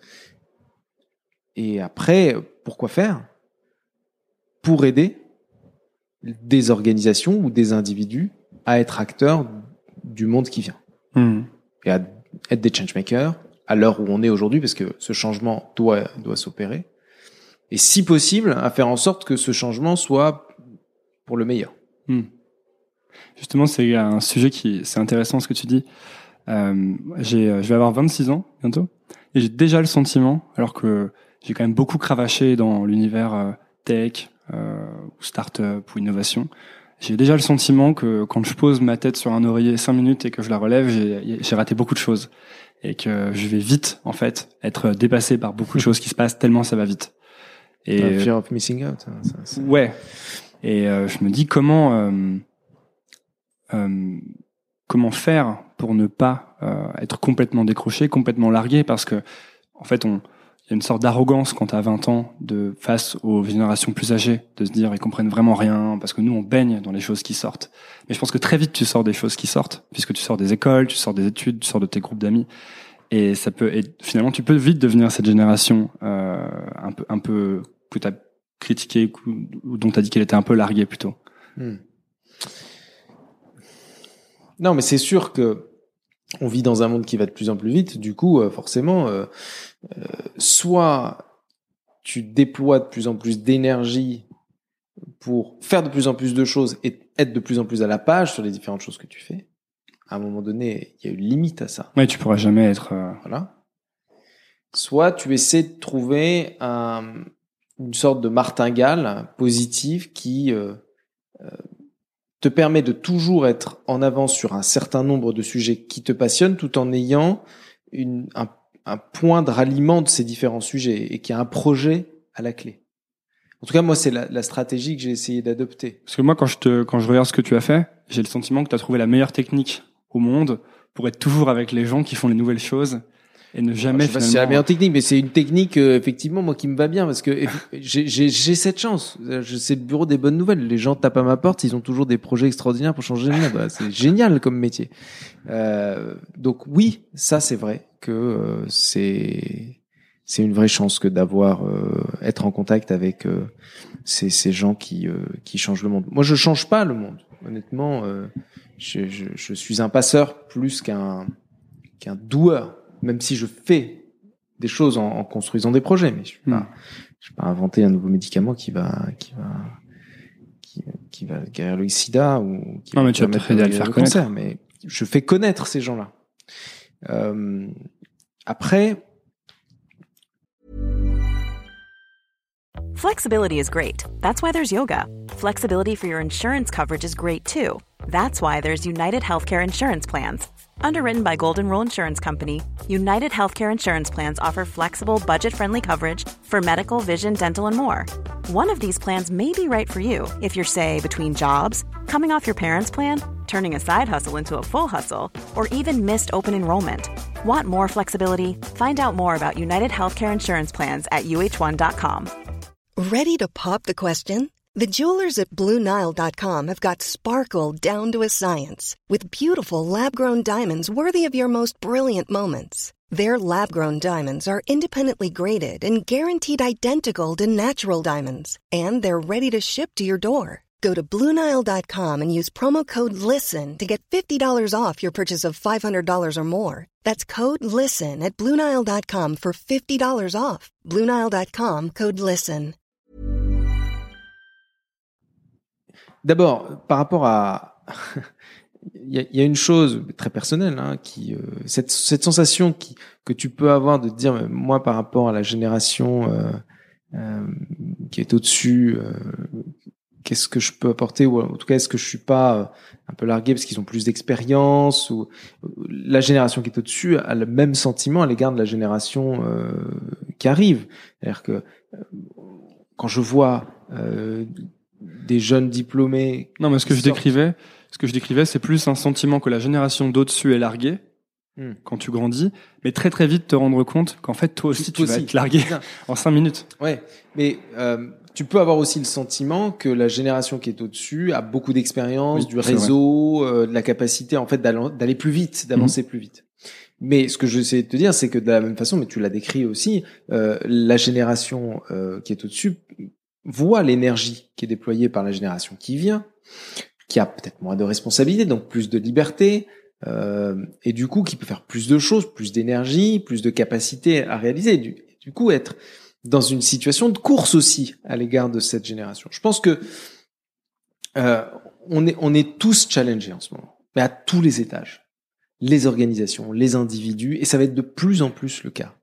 Et après, pourquoi faire ? Pour aider des organisations ou des individus à être acteurs du monde qui vient. Mmh. Et à être des changemakers à l'heure où on est aujourd'hui, parce que ce changement doit, doit s'opérer. Et si possible, à faire en sorte que ce changement soit pour le meilleur. Mmh. Justement, c'est un sujet qui, c'est intéressant ce que tu dis. Euh, j'ai, je vais avoir vingt-six ans bientôt, et j'ai déjà le sentiment, alors que j'ai quand même beaucoup cravaché dans l'univers euh, tech, euh, ou start-up, ou innovation, j'ai déjà le sentiment que quand je pose ma tête sur un oreiller cinq minutes et que je la relève, j'ai, j'ai raté beaucoup de choses. Et que je vais vite, en fait, être dépassé par beaucoup de choses qui se passent tellement ça va vite. Et The fear of missing out. Hein, ça, c'est... Ouais. Et euh, je me dis comment euh, euh, comment faire pour ne pas euh, être complètement décroché, complètement largué, parce que en fait, on il y a une sorte d'arrogance quand t'as vingt ans de face aux générations plus âgées, de se dire ils comprennent vraiment rien, parce que nous on baigne dans les choses qui sortent. Mais je pense que très vite tu sors des choses qui sortent, puisque tu sors des écoles, tu sors des études, tu sors de tes groupes d'amis, et ça peut, et finalement tu peux vite devenir cette génération euh, un peu, un peu que t'as critiqué ou dont t'as dit qu'elle était un peu larguée plutôt. Hmm. Non, mais c'est sûr que on vit dans un monde qui va de plus en plus vite. Du coup, euh, forcément, euh, euh, soit tu déploies de plus en plus d'énergie pour faire de plus en plus de choses et être de plus en plus à la page sur les différentes choses que tu fais. À un moment donné, il y a une limite à ça. Ouais, tu pourras jamais être... Euh... Voilà. Soit tu essaies de trouver un, une sorte de martingale positive qui... Euh, euh, te permet de toujours être en avance sur un certain nombre de sujets qui te passionnent, tout en ayant une, un, un point de ralliement de ces différents sujets et qu'il y a un projet à la clé. En tout cas, moi, c'est la, la stratégie que j'ai essayé d'adopter. Parce que moi, quand je te, quand je regarde ce que tu as fait, j'ai le sentiment que tu as trouvé la meilleure technique au monde pour être toujours avec les gens qui font les nouvelles choses et ne jamais Alors, je sais pas finalement... si c'est la meilleure technique, mais c'est une technique euh, effectivement moi qui me va bien parce que j'ai, j'ai, j'ai cette chance. C'est le bureau des bonnes nouvelles. Les gens tapent à ma porte, ils ont toujours des projets extraordinaires pour changer le monde. Bah, c'est génial comme métier. Euh, donc oui, ça c'est vrai que euh, c'est c'est une vraie chance que d'avoir euh, être en contact avec euh, ces ces gens qui euh, qui changent le monde. Moi je change pas le monde. Honnêtement, euh, je, je je suis un passeur plus qu'un qu'un doueur. Même si je fais des choses en, en construisant des projets, mais je ne vais pas, je vais pas inventer un nouveau médicament qui va, qui va, qui, qui va guérir le sida ou qui non, va mais tu vas t'aider à le faire connaître. Cancer, mais je fais connaître ces gens-là. Euh, après. Flexibility is great. That's why there's yoga. Flexibility for your insurance coverage is great too. That's why there's United Healthcare Insurance Plans. Underwritten by Golden Rule Insurance Company, United Healthcare Insurance Plans offer flexible, budget-friendly coverage for medical, vision, dental, and more. One of these plans may be right for you if you're, say, between jobs, coming off your parents' plan, turning a side hustle into a full hustle, or even missed open enrollment. Want more flexibility? Find out more about United Healthcare Insurance Plans at U H one dot com. Ready to pop the question? The jewelers at Blue Nile dot com have got sparkle down to a science with beautiful lab-grown diamonds worthy of your most brilliant moments. Their lab-grown diamonds are independently graded and guaranteed identical to natural diamonds, and they're ready to ship to your door. Go to Blue Nile dot com and use promo code LISTEN to get fifty dollars off your purchase of five hundred dollars or more. That's code LISTEN at Blue Nile dot com for fifty dollars off. Blue Nile dot com, code LISTEN. D'abord, par rapport à, il y a, y a une chose très personnelle, hein, qui, euh, cette, cette sensation qui, que tu peux avoir de te dire, moi, par rapport à la génération euh, euh, qui est au-dessus, euh, qu'est-ce que je peux apporter, ou en tout cas est-ce que je suis pas euh, un peu largué parce qu'ils ont plus d'expérience, ou la génération qui est au-dessus a le même sentiment à l'égard de la génération euh, qui arrive. C'est-à-dire que euh, quand je vois euh, des jeunes diplômés, non, mais ce que je sortent... décrivais, ce que je décrivais, c'est plus un sentiment que la génération d'au-dessus est larguée. Hmm. Quand tu grandis, mais très très vite te rendre compte qu'en fait toi aussi tu, tu vas aussi. être largué en cinq minutes. Ouais, mais euh, tu peux avoir aussi le sentiment que la génération qui est au-dessus a beaucoup d'expérience, oui, du réseau, euh, de la capacité en fait d'aller, d'aller plus vite, d'avancer mmh. plus vite. Mais ce que je sais te dire, c'est que de la même façon, mais tu l'as décrit aussi, euh, la génération euh, qui est au-dessus voit l'énergie qui est déployée par la génération qui vient, qui a peut-être moins de responsabilités, donc plus de liberté. Euh, et du coup, qui peut faire plus de choses, plus d'énergie, plus de capacité à réaliser. Du, du coup, être dans une situation de course aussi à l'égard de cette génération. Je pense que euh, on est on est tous challengés en ce moment, mais à tous les étages, les organisations, les individus, et ça va être de plus en plus le cas.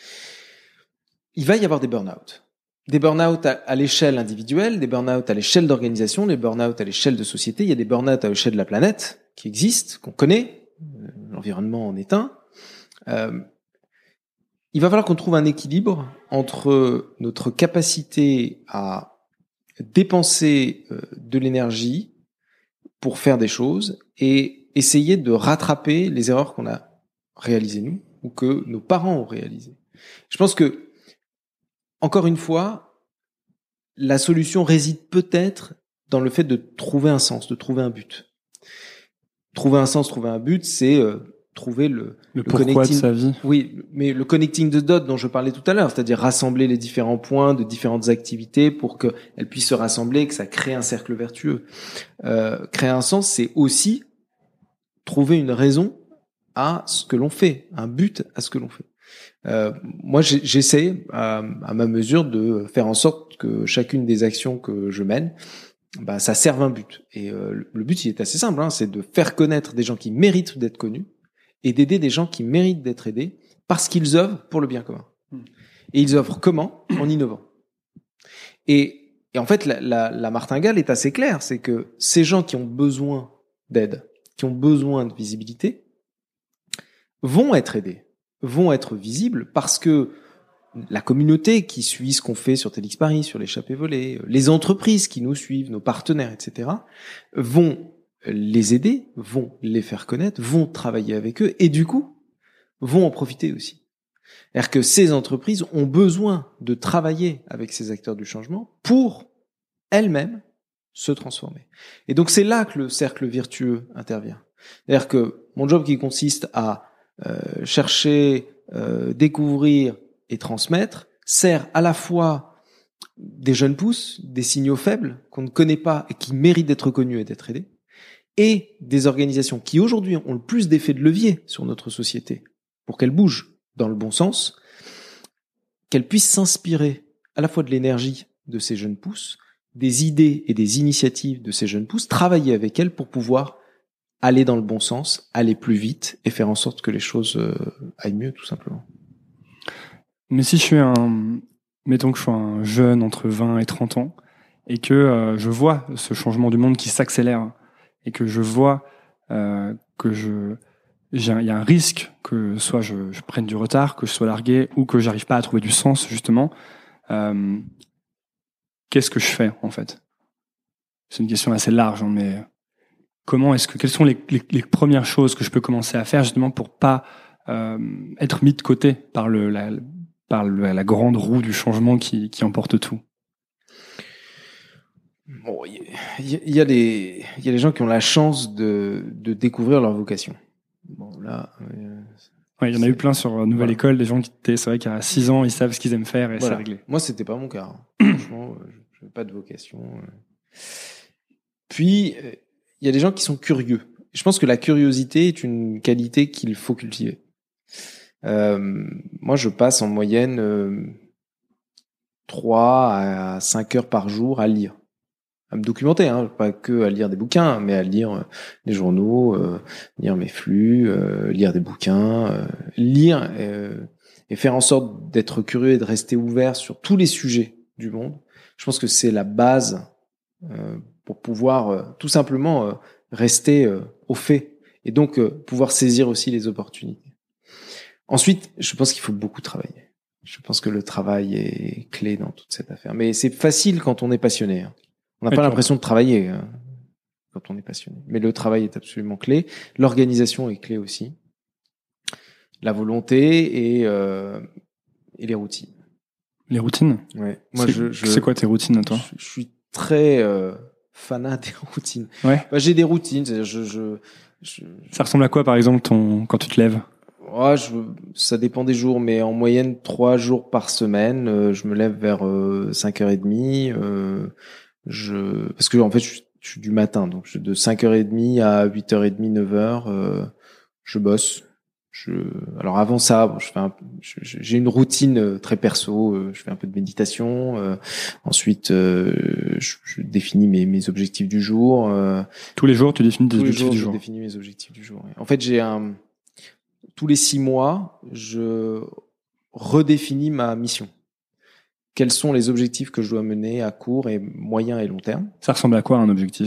Il va y avoir des burn-out. Des burn-out à, à l'échelle individuelle, des burn-out à l'échelle d'organisation, des burn-out à l'échelle de société. Il y a des burn-out à l'échelle de la planète qui existent, qu'on connaît. L'environnement en est un. Euh, il va falloir qu'on trouve un équilibre entre notre capacité à dépenser euh, de l'énergie pour faire des choses et essayer de rattraper les erreurs qu'on a réalisées nous ou que nos parents ont réalisées. Je pense que, encore une fois, la solution réside peut-être dans le fait de trouver un sens, de trouver un but. Trouver un sens, trouver un but, c'est euh, trouver le, le, le pourquoi de sa vie. Oui, mais le connecting the dots dont je parlais tout à l'heure, c'est-à-dire rassembler les différents points de différentes activités pour qu'elles puissent se rassembler, que ça crée un cercle vertueux. Euh, créer un sens, c'est aussi trouver une raison à ce que l'on fait, un but à ce que l'on fait. Euh, moi, j'essaie à, à ma mesure de faire en sorte que chacune des actions que je mène, bah, ça serve un but. Et euh, le but, il est assez simple, hein, c'est de faire connaître des gens qui méritent d'être connus et d'aider des gens qui méritent d'être aidés parce qu'ils œuvrent pour le bien commun. Et ils œuvrent comment ? En innovant. Et, et en fait, la, la, la martingale est assez claire, c'est que ces gens qui ont besoin d'aide, qui ont besoin de visibilité, vont être aidés, vont être visibles parce que la communauté qui suit ce qu'on fait sur TEDx Paris, sur l'échappée volée, les entreprises qui nous suivent, nos partenaires, et cetera, vont les aider, vont les faire connaître, vont travailler avec eux et du coup, vont en profiter aussi. C'est-à-dire que ces entreprises ont besoin de travailler avec ces acteurs du changement pour elles-mêmes se transformer. Et donc c'est là que le cercle vertueux intervient. C'est-à-dire que mon job qui consiste à euh, chercher, euh, découvrir et transmettre sert à la fois des jeunes pousses, des signaux faibles qu'on ne connaît pas et qui méritent d'être connus et d'être aidés, et des organisations qui aujourd'hui ont le plus d'effet de levier sur notre société pour qu'elle bouge dans le bon sens, qu'elle puisse s'inspirer à la fois de l'énergie de ces jeunes pousses, des idées et des initiatives de ces jeunes pousses, travailler avec elles pour pouvoir aller dans le bon sens, aller plus vite et faire en sorte que les choses euh, aillent mieux, tout simplement. Mais si je suis un, mettons que je sois un jeune entre vingt et trente ans et que euh, je vois ce changement du monde qui s'accélère et que je vois euh, que je, j'ai un, il y a un risque que soit je, je prenne du retard, que je sois largué ou que j'arrive pas à trouver du sens justement, euh, qu'est-ce que je fais en fait ? C'est une question assez large, hein, mais comment est-ce que, quelles sont les, les, les premières choses que je peux commencer à faire justement pour pas euh, être mis de côté par le la, par le, la grande roue du changement qui, qui emporte tout. Bon, il y, y a des, il y a des gens qui ont la chance de, de découvrir leur vocation. Bon, là, euh, ouais, il y en a eu plein sur Nouvelle voilà. École, des gens qui étaient, c'est vrai qu'à six ans, ils savent ce qu'ils aiment faire et voilà. c'est réglé. Moi, c'était pas mon cas. Hein. Franchement, je n'avais pas de vocation. Puis, il y a des gens qui sont curieux. Je pense que la curiosité est une qualité qu'il faut cultiver. Euh, moi, je passe en moyenne euh, trois à cinq heures par jour à lire, à me documenter, hein, pas que à lire des bouquins, mais à lire euh, des journaux, euh, lire mes flux, euh, lire des bouquins, euh, lire euh, et faire en sorte d'être curieux et de rester ouvert sur tous les sujets du monde. Je pense que c'est la base euh, pour pouvoir euh, tout simplement euh, rester euh, au fait et donc euh, pouvoir saisir aussi les opportunités. Ensuite, je pense qu'il faut beaucoup travailler. Je pense que le travail est clé dans toute cette affaire. Mais c'est facile quand on est passionné. Hein. On n'a pas l'impression de travailler hein, quand on est passionné. Mais le travail est absolument clé. L'organisation est clé aussi. La volonté et, euh, et les routines. Les routines ? Ouais. Moi, c'est, je, je, c'est quoi tes routines, toi ? je, je suis très euh, fanat des routines. Ouais. Bah, j'ai des routines. C'est-à-dire je, je, je, Ça ressemble à quoi, par exemple, ton quand tu te lèves ? Oh, je, ça dépend des jours, mais en moyenne trois jours par semaine. Euh, je me lève vers euh, cinq heures trente. Euh, je, parce que en fait, je, suis- je suis du matin, donc je, de cinq heures trente à huit heures trente, neuf heures, euh, je bosse. Je, alors avant ça, bon, je fais un, je- je- j'ai une routine euh, très perso. euh, Je fais un peu de méditation. euh, ensuite, euh, je, je définis mes, mes objectifs du jour. euh, Tous les jours, tu définis tes tous les objectifs jours, du je jour. définis mes objectifs du jour. En fait, j'ai un tous les six mois, je redéfinis ma mission. Quels sont les objectifs que je dois mener à court et moyen et long terme ? Ça ressemble à quoi, un objectif ?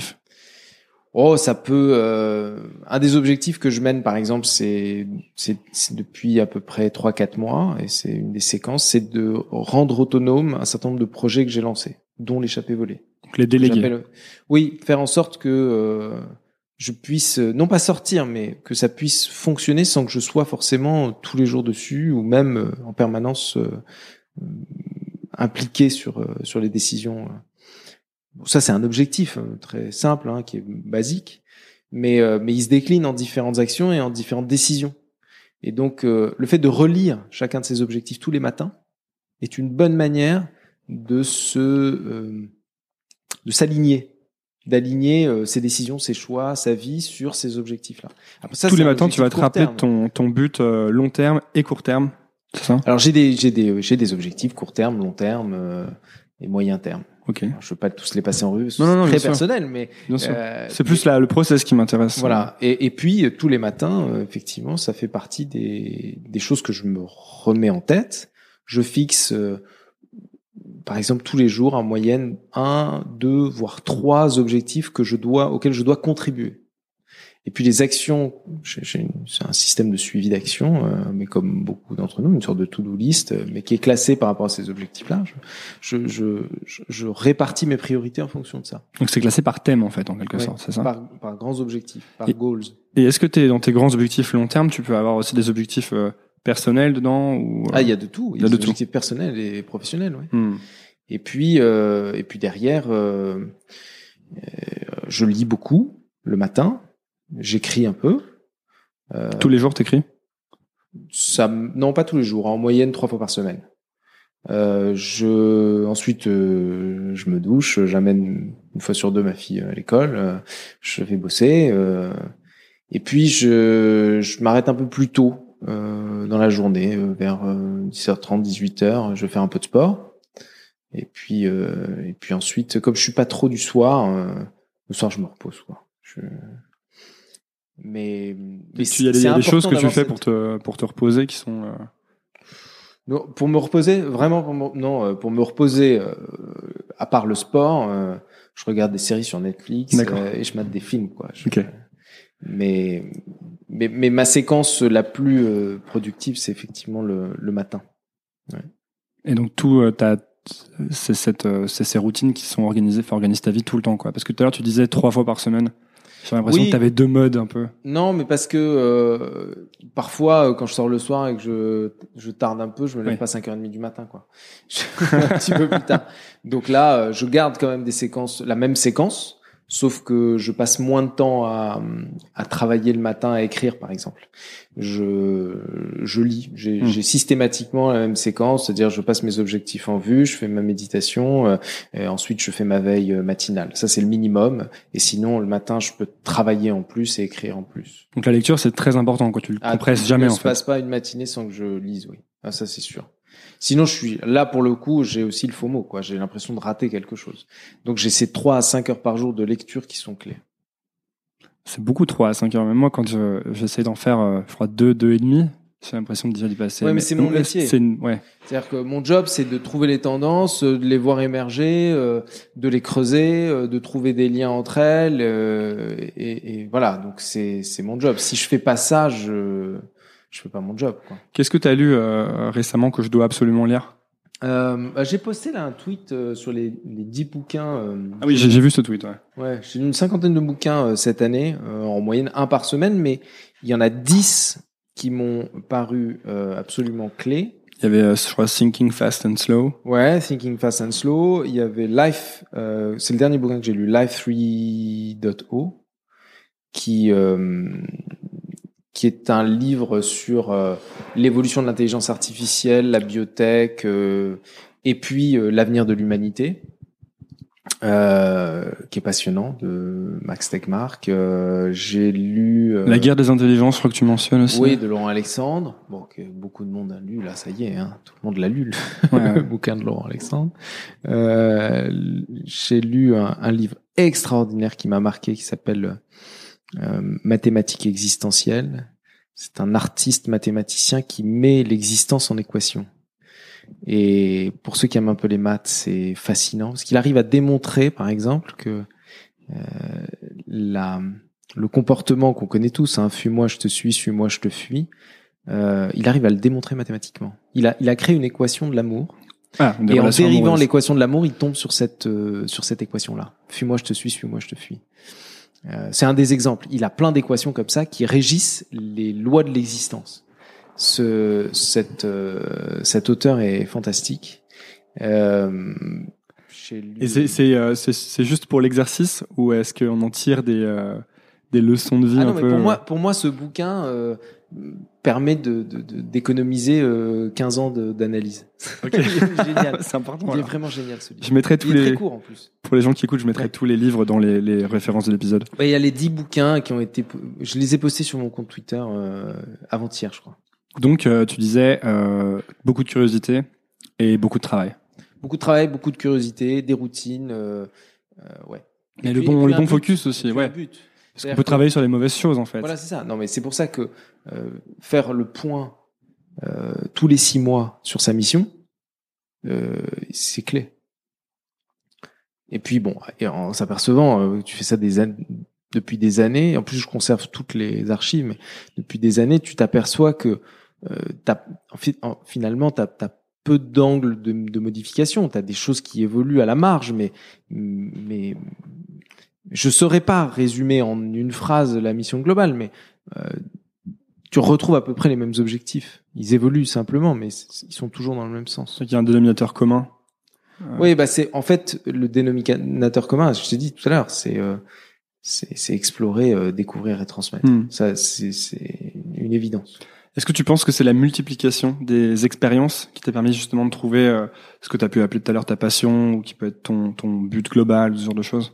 Oh, ça peut. Euh, un des objectifs que je mène, par exemple, c'est, c'est, c'est depuis à peu près trois quatre mois, et c'est une des séquences, c'est de rendre autonome un certain nombre de projets que j'ai lancés, dont l'échappée volée. Donc les délégués. J'appelle- Oui, faire en sorte que euh, je puisse, euh, non pas sortir, mais que ça puisse fonctionner sans que je sois forcément tous les jours dessus ou même euh, en permanence euh, euh, impliqué sur euh, sur les décisions. Bon, ça, c'est un objectif euh, très simple, hein, qui est basique, mais euh, mais il se décline en différentes actions et en différentes décisions. Et donc, euh, le fait de relire chacun de ces objectifs tous les matins est une bonne manière de se euh, de s'aligner, d'aligner euh, ses décisions, ses choix, sa vie sur ces objectifs-là. Après, ça, Tous c'est les un matins, tu objectif vas te court rappeler terme. de ton, ton but euh, long terme et court terme, c'est ça ? Alors j'ai des j'ai des j'ai des objectifs court terme, long terme euh, et moyen terme. Ok. Alors, je veux pas tous les passer en revue, parce que Non, non, non, c'est bien très sûr. personnel, mais Bien sûr. euh, C'est plus la, le process qui m'intéresse. voilà. Et, et puis euh, tous les matins, euh, effectivement, ça fait partie des des choses que je me remets en tête. Je fixe, euh, par exemple, tous les jours en moyenne un, deux, voire trois objectifs que je dois auxquels je dois contribuer. Et puis les actions, j'ai, j'ai une- c'est un système de suivi d'action, euh, mais comme beaucoup d'entre nous, une sorte de to-do list, euh, mais qui est classé par rapport à ces objectifs-là. Je, je, je, je répartis mes priorités en fonction de ça. Donc c'est classé par thème en fait, en quelque Ouais, sorte, c'est ça ? par, par grands objectifs, par Et- goals. Et est-ce que t'es dans tes grands objectifs long terme, tu peux avoir aussi des objectifs euh, personnels dedans ou euh, Ah, il y a de tout. Il y a de des tout. objectifs personnels et professionnels, ouais. hmm. Et puis, euh, et puis derrière, euh, euh, je lis beaucoup le matin. J'écris un peu. Euh, Tous les jours, t'écris ? Ça, m- non, pas tous les jours. En moyenne, trois fois par semaine. Euh, je, ensuite, euh, je me douche. J'amène une fois sur deux ma fille à l'école. euh, je vais bosser. euh, et puis, je, je m'arrête un peu plus tôt euh, dans la journée, euh, vers euh, dix heures trente, dix-huit heures. Je vais faire un peu de sport. Et puis, euh, et puis ensuite, comme je suis pas trop du soir, euh, le soir, je me repose, quoi. Je... Mais, mais Il y a des, il y a des choses que tu fais pour te te, pour te reposer qui sont... euh, Non, pour me reposer, vraiment, pour me... non, euh, pour me reposer, euh, à part le sport, euh, je regarde des séries sur Netflix euh, et je mate des films, quoi. Je... Ok. Mais, mais, mais ma séquence la plus euh, productive, c'est effectivement le, le matin. Ouais. Et donc tout, euh, t'as, c'est, cette, euh, c'est ces routines qui sont organisées, enfin organiser ta vie tout le temps, quoi. Parce que tout à l'heure tu disais trois fois par semaine. J'ai l'impression Oui. que t'avais deux modes un peu. Non, mais parce que euh, parfois, euh, quand je sors le soir et que je, je tarde un peu, je me lève Oui. pas à cinq heures trente du matin, quoi. Je- un petit peu plus tard. Donc là, euh, je garde quand même des séquences, la même séquence, sauf que je passe moins de temps à, à travailler le matin, à écrire, par exemple. Je, je lis. J'ai, Mm. j'ai systématiquement la même séquence, c'est-à-dire je passe mes objectifs en vue, je fais ma méditation, euh, et ensuite je fais ma veille euh, matinale. Ça, c'est le minimum. Et sinon, le matin, je peux travailler en plus et écrire en plus. Donc la lecture c'est très important, quoi. Tu le Ah, compresses il jamais ne en se fait. passe pas une matinée sans que je lise, oui. Ah, ça, c'est sûr. Sinon, je suis là pour le coup, j'ai aussi le FOMO, quoi. J'ai l'impression de rater quelque chose. Donc, j'ai ces trois à cinq heures par jour de lecture qui sont clés. C'est beaucoup trois à cinq heures. Même moi quand je, j'essaie d'en faire, euh, je crois deux, deux et demi, J'ai l'impression de déjà d'y passer. Ouais, mais, mais c'est mon métier. C'est une, ouais. C'est-à-dire que mon job, c'est de trouver les tendances, de les voir émerger, euh, de les creuser, euh, de trouver des liens entre elles, euh, et, et voilà. Donc c'est c'est mon job. Si je fais pas ça, je je fais pas mon job, quoi. Qu'est-ce que tu as lu euh, récemment que je dois absolument lire? Euh, bah, j'ai posté là un tweet euh, sur les les dix bouquins. Euh, ah oui, j'ai, j'ai vu ce tweet. Ouais. Ouais, j'ai lu une cinquantaine de bouquins euh, cette année, euh, en moyenne un par semaine, mais il y en a dix qui m'ont paru euh, absolument clés. Il y avait, euh, je crois, Thinking Fast and Slow. Ouais, Thinking Fast and Slow. Il y avait Life, euh, c'est le dernier bouquin que j'ai lu, Life trois point zéro, qui euh, qui est un livre sur euh, l'évolution de l'intelligence artificielle, la biotech, euh, et puis euh, l'avenir de l'humanité. Euh, qui est passionnant, de Max Tegmark. Euh, j'ai lu euh, La guerre des intelligences, je crois que tu mentionnes aussi. Oui, de Laurent Alexandre. Bon, que beaucoup de monde a lu, là, ça y est, hein, tout le monde l'a lu, le, ouais, ouais. le bouquin de Laurent Alexandre. Euh, j'ai lu un, un livre extraordinaire qui m'a marqué, qui s'appelle euh, Mathématiques existentielles. C'est un artiste mathématicien qui met l'existence en équation. Et pour ceux qui aiment un peu les maths, c'est fascinant parce qu'il arrive à démontrer, par exemple, que euh, la, le comportement qu'on connaît tous, hein, fuis-moi, je te suis, suis-moi, je te fuis, euh, il arrive à le démontrer mathématiquement. Il a, il a créé une équation de l'amour. Ah, et en dérivant amoureuses. L'équation de l'amour, il tombe sur cette, euh, sur cette équation-là. Fuis-moi, je te suis, suis-moi, je te fuis. Euh, c'est un des exemples. Il a plein d'équations comme ça qui régissent les lois de l'existence. Ce, cette, euh, cet auteur est fantastique. Euh, lui... Et c'est, c'est, euh, c'est, c'est juste pour l'exercice ou est-ce qu'on en tire des, euh, des leçons de vie ah un non, mais peu pour moi, pour moi, ce bouquin euh, permet de, de, de, d'économiser euh, quinze ans de, d'analyse. Okay. Génial. C'est important. Il alors. est vraiment génial ce livre. Je mettrai tous Il les. est très court en plus. Pour les gens qui écoutent, je mettrai ouais. tous les livres dans les, les références de l'épisode. Il ouais, y a les dix bouquins qui ont été. Je les ai postés sur mon compte Twitter euh, avant-hier, je crois. Donc, euh, tu disais euh, beaucoup de curiosité et beaucoup de travail. Beaucoup de travail, beaucoup de curiosité, des routines, euh, euh, ouais. Et, et le puis, bon, le bon but, focus aussi, ouais. But. Parce qu'on peut que, travailler sur les mauvaises choses, en fait. Voilà, c'est ça. Non, mais c'est pour ça que euh, faire le point euh, tous les six mois sur sa mission, euh, c'est clé. Et puis bon, et en s'apercevant, euh, tu fais ça des années. Depuis des années, en plus je conserve toutes les archives, mais depuis des années, tu t'aperçois que euh, t'as, en fi- en, finalement, tu as peu d'angles de, de modification. Tu as des choses qui évoluent à la marge, mais, mais je ne saurais pas résumer en une phrase la mission globale, mais euh, tu retrouves à peu près les mêmes objectifs. Ils évoluent simplement, mais ils sont toujours dans le même sens. Il y a un dénominateur commun. Euh... Oui, bah c'est en fait le dénominateur commun. Je t'ai dit tout à l'heure, c'est euh, C'est, c'est explorer, euh, découvrir et transmettre. Mmh. Ça, c'est, c'est une évidence. Est-ce que tu penses que c'est la multiplication des expériences qui t'a permis justement de trouver euh, ce que tu as pu appeler tout à l'heure ta passion ou qui peut être ton, ton but global, ce genre de choses?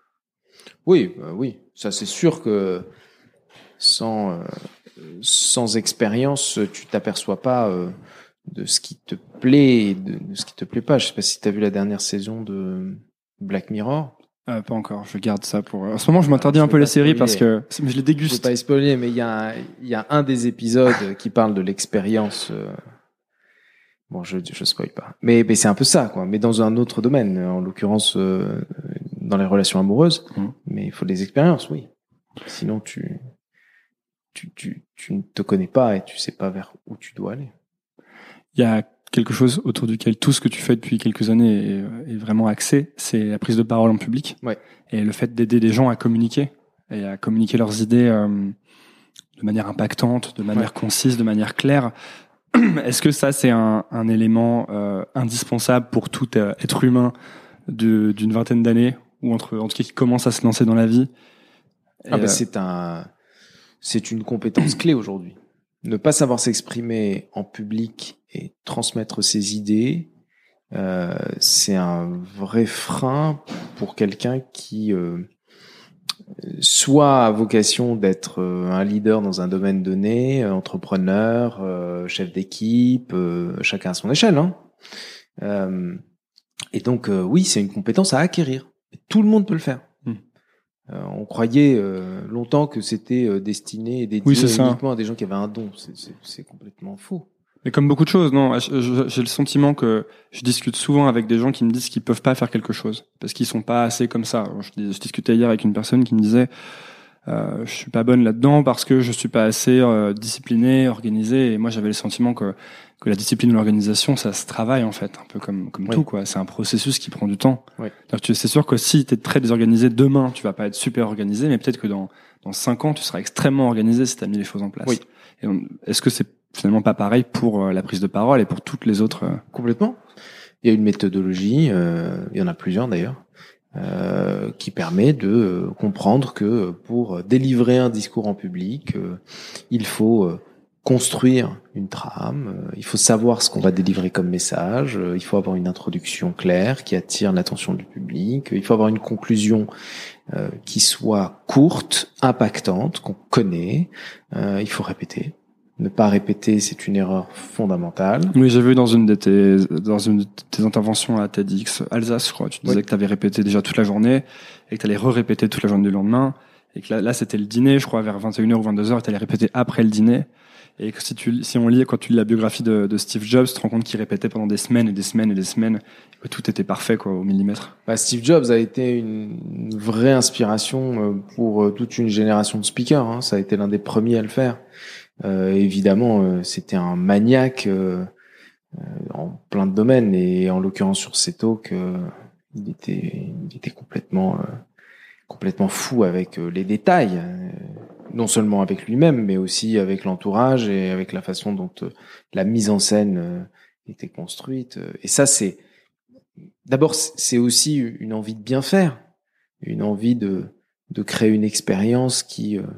Oui, bah oui. Ça, c'est sûr que sans, euh, sans expérience, tu t'aperçois pas euh, de ce qui te plaît et de, de ce qui te plaît pas. Je sais pas si tu as vu la dernière saison de Black Mirror. Euh, pas encore, je garde ça pour... En ce moment, je m'interdis un peu les séries parce que je les déguste. Je ne vais pas spoiler, mais il y a, un, il y a un des épisodes qui parle de l'expérience... Euh... Bon, je je spoil pas. Mais, mais c'est un peu ça, quoi. Mais dans un autre domaine, en l'occurrence, euh, dans les relations amoureuses. Mmh. Mais il faut des expériences, oui. Sinon, tu, tu, tu, tu ne te connais pas et tu sais pas vers où tu dois aller. Il y a quelque chose autour duquel tout ce que tu fais depuis quelques années est, est vraiment axé, c'est la prise de parole en public. Ouais. Et le fait d'aider des gens à communiquer et à communiquer leurs idées euh, de manière impactante, de manière ouais. concise, de manière claire. Est-ce que ça, c'est un, un élément euh, indispensable pour tout euh, être humain de, d'une vingtaine d'années, ou entre, en tout cas qui commence à se lancer dans la vie? Ah bah, euh... c'est un, c'est une compétence clé aujourd'hui. Ne pas savoir s'exprimer en public et transmettre ses idées, euh, c'est un vrai frein pour quelqu'un qui euh, soit a vocation d'être un leader dans un domaine donné, entrepreneur, euh, chef d'équipe, euh, chacun à son échelle. Hein. Euh, et donc, euh, oui, c'est une compétence à acquérir. Tout le monde peut le faire. Mmh. Euh, on croyait euh, longtemps que c'était euh, destiné et dédié oui, uniquement à des gens qui avaient un don. C'est, c'est, c'est complètement faux. Mais comme beaucoup de choses, non, j'ai le sentiment que je discute souvent avec des gens qui me disent qu'ils peuvent pas faire quelque chose parce qu'ils sont pas assez comme ça. Je, je discutais hier avec une personne qui me disait euh, je suis pas bonne là-dedans parce que je suis pas assez euh, disciplinée, organisée. Et moi, j'avais le sentiment que que la discipline ou l'organisation, ça se travaille en fait, un peu comme comme oui. tout quoi. C'est un processus qui prend du temps. Oui. Donc tu c'est sûr que si t'es très désorganisé demain, tu vas pas être super organisé, mais peut-être que dans dans cinq ans, tu seras extrêmement organisé si t'as mis les choses en place. Oui. Et on, est-ce que c'est finalement pas pareil pour euh, la prise de parole et pour toutes les autres euh... Complètement. Il y a une méthodologie, euh, il y en a plusieurs d'ailleurs, euh, qui permet de euh, comprendre que pour délivrer un discours en public, euh, il faut euh, construire une trame, euh, il faut savoir ce qu'on va délivrer comme message, euh, il faut avoir une introduction claire qui attire l'attention du public, euh, il faut avoir une conclusion euh, qui soit courte, impactante, qu'on connaît, euh, il faut répéter. Ne pas répéter, c'est une erreur fondamentale. Oui, j'ai vu dans une de tes, dans une de tes interventions à TEDx Alsace, je crois, tu disais oui. que tu avais répété déjà toute la journée et que tu allais re-répéter toute la journée du lendemain et que là, là c'était le dîner, je crois, vers vingt et une heures ou vingt-deux heures et tu allais répéter après le dîner. Et que si tu, si on lit, quand tu lis la biographie de, de Steve Jobs, tu te rends compte qu'il répétait pendant des semaines et des semaines et des semaines, que tout était parfait, quoi, au millimètre. Bah, Steve Jobs a été une vraie inspiration pour toute une génération de speakers, hein. Ça a été l'un des premiers à le faire. Euh, évidemment, euh, c'était un maniaque euh, euh, en plein de domaines et en l'occurrence sur ces talks, euh, il était, il était complètement, euh, complètement fou avec euh, les détails, euh, non seulement avec lui-même, mais aussi avec l'entourage et avec la façon dont euh, la mise en scène euh, était construite. Et ça, c'est d'abord, c'est aussi une envie de bien faire, une envie de, de créer une expérience qui euh,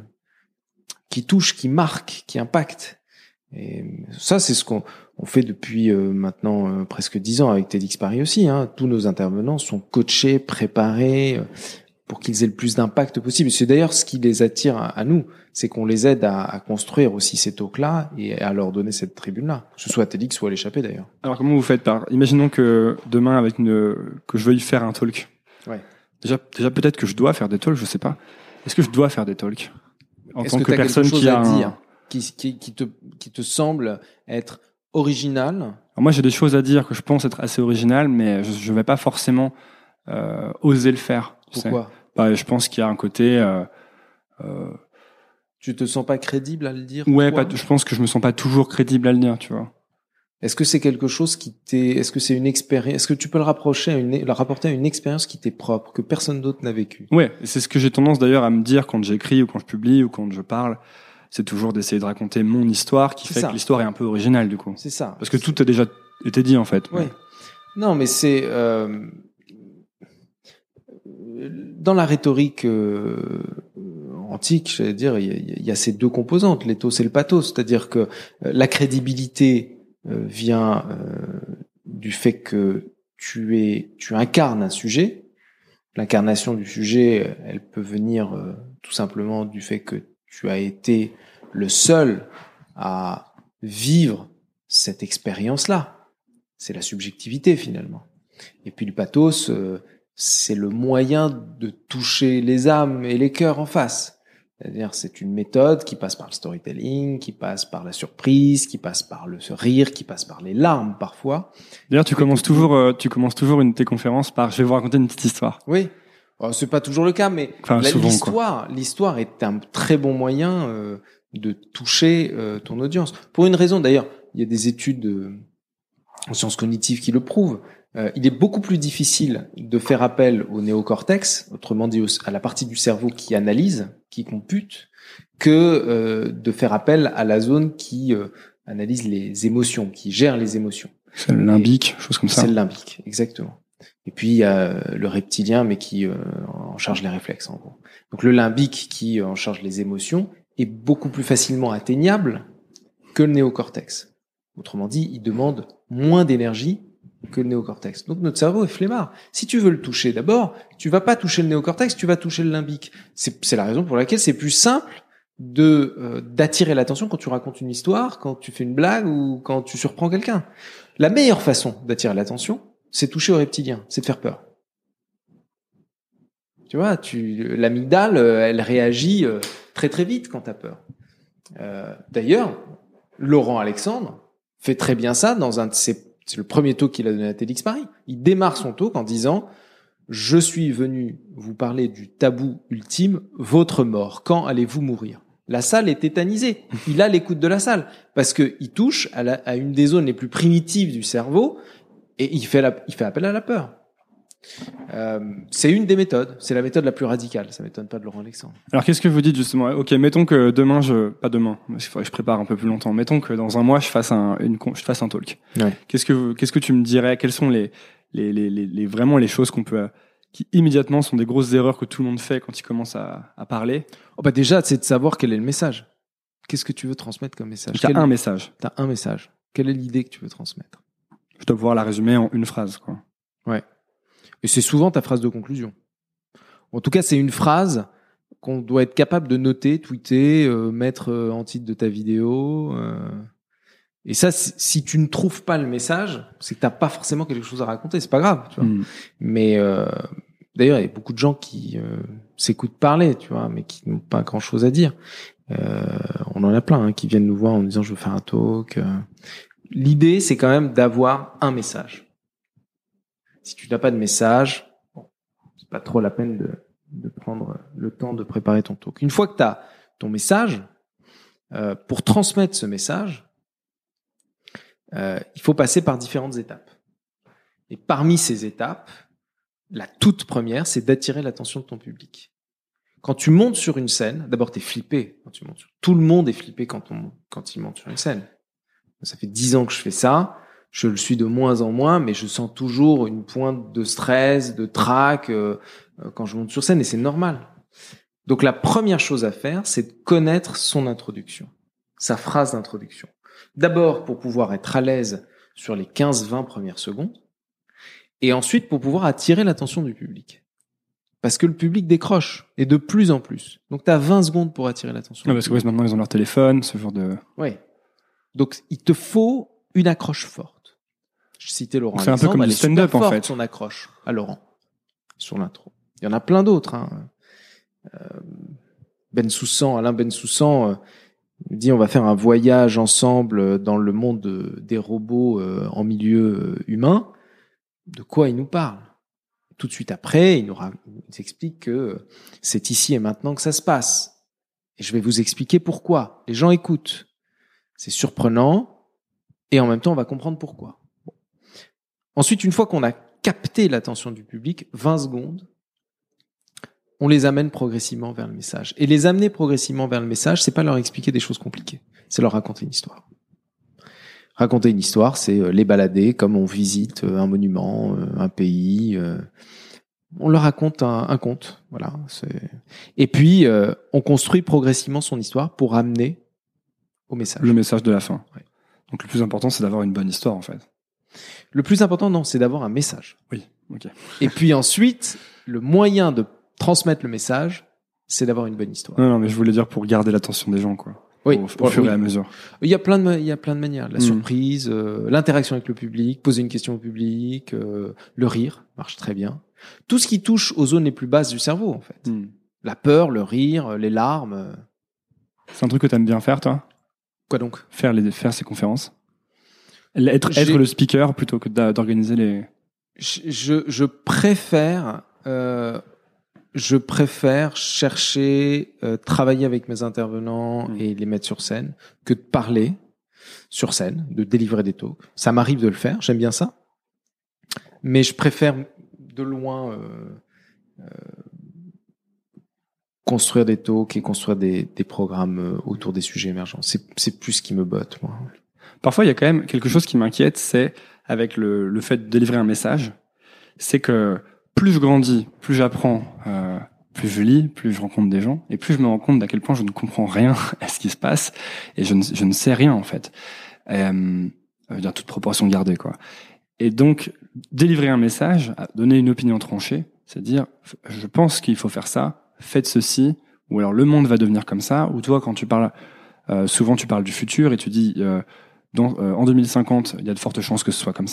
qui touche, qui marque, qui impacte. Et ça, c'est ce qu'on on fait depuis euh, maintenant euh, presque dix ans avec TEDx Paris aussi. Hein. Tous nos intervenants sont coachés, préparés euh, pour qu'ils aient le plus d'impact possible. C'est d'ailleurs ce qui les attire à, à nous, c'est qu'on les aide à, à construire aussi ces talks-là et à leur donner cette tribune-là, que ce soit à TEDx ou à l'échappée d'ailleurs. Alors comment vous faites par imaginons que demain, avec une que je veuille faire un talk. Ouais. Déjà, déjà peut-être que je dois faire des talks, je sais pas. Est-ce que je dois faire des talks? En Est-ce tant que, que personne qui a à dire, un... qui, qui, qui te qui te semble être original? Alors moi j'ai des choses à dire que je pense être assez originales, mais je, je vais pas forcément euh, oser le faire. Pourquoi? Bah, je pense qu'il y a un côté. Euh, euh... Tu te sens pas crédible à le dire? Ouais, pas, je pense que je me sens pas toujours crédible à le dire, tu vois. Est-ce que c'est quelque chose qui t'est, est-ce que c'est une expérience, est-ce que tu peux le rapprocher à une, le rapporter à une expérience qui t'est propre, que personne d'autre n'a vécu? Ouais, c'est ce que j'ai tendance d'ailleurs à me dire quand j'écris ou quand je publie ou quand je parle. C'est toujours d'essayer de raconter mon histoire qui c'est fait ça. Que l'histoire est un peu originale du coup. C'est ça. Parce que tout a déjà été dit en fait. Oui. Non, mais c'est euh, dans la rhétorique euh, antique, j'allais dire, il y, a, il y a ces deux composantes, l'éthos et le pathos, c'est-à-dire que la crédibilité Euh, vient euh, du fait que tu es, tu incarnes un sujet. L'incarnation du sujet, elle peut venir euh, tout simplement du fait que tu as été le seul à vivre cette expérience-là. C'est la subjectivité finalement. Et puis le pathos, euh, c'est le moyen de toucher les âmes et les cœurs en face. C'est-à-dire, c'est une méthode qui passe par le storytelling, qui passe par la surprise, qui passe par le rire, qui passe par les larmes parfois. D'ailleurs, tu commences toujours, euh, tu commences toujours une de tes conférences par « je vais vous raconter une petite histoire ». Oui, alors, c'est pas toujours le cas, mais enfin, la, souvent, l'histoire, quoi. l'histoire est un très bon moyen euh, de toucher euh, ton audience. Pour une raison, d'ailleurs, il y a des études euh, en sciences cognitives qui le prouvent. Euh, il est beaucoup plus difficile de faire appel au néocortex, autrement dit à la partie du cerveau qui analyse, qui compute, que euh, de faire appel à la zone qui euh, analyse les émotions, qui gère les émotions. C'est le limbique, chose comme ça. C'est le limbique, exactement. Et puis il y a le reptilien, mais qui euh, en charge les réflexes, en gros. Donc le limbique qui en charge les émotions est beaucoup plus facilement atteignable que le néocortex. Autrement dit, il demande moins d'énergie que le néocortex. Donc notre cerveau est flemmard. Si tu veux le toucher d'abord, tu vas pas toucher le néocortex, tu vas toucher le limbique. C'est, c'est la raison pour laquelle c'est plus simple de euh, d'attirer l'attention quand tu racontes une histoire, quand tu fais une blague ou quand tu surprends quelqu'un. La meilleure façon d'attirer l'attention, c'est toucher au reptilien, c'est de faire peur. Tu vois, tu, l'amygdale, elle réagit très très vite quand t'as peur. Euh, d'ailleurs, Laurent Alexandre fait très bien ça dans un de ses, c'est le premier talk qu'il a donné à TEDx Paris. Il démarre son talk en disant « Je suis venu vous parler du tabou ultime, votre mort. Quand allez-vous mourir ?» La salle est tétanisée. Il a l'écoute de la salle parce que il touche à, la, à une des zones les plus primitives du cerveau et il fait, la, il fait appel à la peur. Euh, c'est une des méthodes. C'est la méthode la plus radicale. Ça m'étonne pas de Laurent Alexandre. Alors, qu'est-ce que vous dites justement ? Ok, mettons que demain, je, pas demain, il faudrait que je prépare un peu plus longtemps. Mettons que dans un mois, je fasse un, une, je fasse un talk. Ouais. Qu'est-ce que, qu'est-ce que tu me dirais ? Quelles sont les, les, les, les, les vraiment les choses qu'on peut, qui immédiatement sont des grosses erreurs que tout le monde fait quand il commence à, à parler ? Oh bah déjà, c'est de savoir quel est le message. Qu'est-ce que tu veux transmettre comme message ? T'as un message. T'as un message. Quelle est l'idée que tu veux transmettre ? Je dois pouvoir la résumer en une phrase, quoi. Ouais. Et c'est souvent ta phrase de conclusion. En tout cas, c'est une phrase qu'on doit être capable de noter, tweeter, euh, mettre euh, en titre de ta vidéo. Euh... Et ça, si, si tu ne trouves pas le message, c'est que t'as pas forcément quelque chose à raconter. C'est pas grave, tu vois. Mm. Mais euh, d'ailleurs, il y a beaucoup de gens qui euh, s'écoutent parler, tu vois, mais qui n'ont pas grand-chose à dire. Euh, on en a plein hein, qui viennent nous voir en disant je veux faire un talk. Euh... L'idée, c'est quand même d'avoir un message. Si tu n'as pas de message, bon, c'est pas trop la peine de, de prendre le temps de préparer ton talk. Une fois que tu as ton message, euh, pour transmettre ce message, euh, il faut passer par différentes étapes. Et parmi ces étapes, la toute première, c'est d'attirer l'attention de ton public. Quand tu montes sur une scène, d'abord, tu es flippé. Quand tu montes sur... Tout le monde est flippé quand, on, quand il monte sur une scène. Ça fait dix ans que je fais ça. Je le suis de moins en moins, mais je sens toujours une pointe de stress, de trac euh, quand je monte sur scène, et c'est normal. Donc la première chose à faire, c'est de connaître son introduction, sa phrase d'introduction. D'abord pour pouvoir être à l'aise sur les quinze vingt premières secondes, et ensuite pour pouvoir attirer l'attention du public. Parce que le public décroche, et de plus en plus. Donc tu as vingt secondes pour attirer l'attention. Non, parce que ouais, maintenant ils ont leur téléphone, ce genre de... Oui. Donc il te faut une accroche forte. Je citais Laurent C'est un peu comme du stand-up en fait. Son accroche à Laurent sur l'intro. Il y en a plein d'autres. Hein. Euh, Ben Soussan, Alain Ben Soussan euh, dit on va faire un voyage ensemble dans le monde de, des robots euh, en milieu euh, humain. De quoi il nous parle ? Tout de suite après, il nous, ra- il nous explique que c'est ici et maintenant que ça se passe. Et je vais vous expliquer pourquoi. Les gens écoutent. C'est surprenant et en même temps on va comprendre pourquoi. Ensuite, une fois qu'on a capté l'attention du public, vingt secondes, on les amène progressivement vers le message. Et les amener progressivement vers le message, c'est pas leur expliquer des choses compliquées, c'est leur raconter une histoire. Raconter une histoire, c'est les balader comme on visite un monument, un pays. On leur raconte un, un conte, voilà. C'est... Et puis, euh, on construit progressivement son histoire pour amener au message. Le message de la fin. Ouais. Donc le plus important, c'est d'avoir une bonne histoire en fait. Le plus important, non, c'est d'avoir un message. Oui, ok. Et puis ensuite, le moyen de transmettre le message, c'est d'avoir une bonne histoire. Non, non, mais je voulais dire pour garder l'attention des gens, quoi. Oui, au, au fur oui. et à mesure. Il y a plein de, il y a plein de manières. La mmh. surprise, euh, l'interaction avec le public, poser une question au public, euh, le rire marche très bien. Tout ce qui touche aux zones les plus basses du cerveau, en fait. Mmh. La peur, le rire, les larmes. C'est un truc que t'aimes bien faire, toi ? Quoi donc ? Faire les, faire ces conférences. Être, être le speaker plutôt que d'organiser les... Je, je, je préfère, euh, je préfère chercher, euh, travailler avec mes intervenants mmh. et les mettre sur scène que de parler sur scène, de délivrer des talks. Ça m'arrive de le faire, j'aime bien ça. Mais je préfère de loin, euh, euh, construire des talks et construire des, des programmes autour des sujets émergents. C'est, c'est plus ce qui me botte, moi. Parfois, il y a quand même quelque chose qui m'inquiète, c'est avec le, le fait de délivrer un message, c'est que plus je grandis, plus j'apprends, euh, plus je lis, plus je rencontre des gens, et plus je me rends compte d'à quel point je ne comprends rien à ce qui se passe, et je ne, je ne sais rien en fait. Euh, je veux dire, toute proportion gardée, quoi. Et donc, délivrer un message, donner une opinion tranchée, c'est dire, je pense qu'il faut faire ça, faites ceci, ou alors le monde va devenir comme ça, ou toi, quand tu parles, euh, souvent tu parles du futur et tu dis... Euh, Donc, euh, en deux mille cinquante, il y a de fortes chances que ce soit comme ça.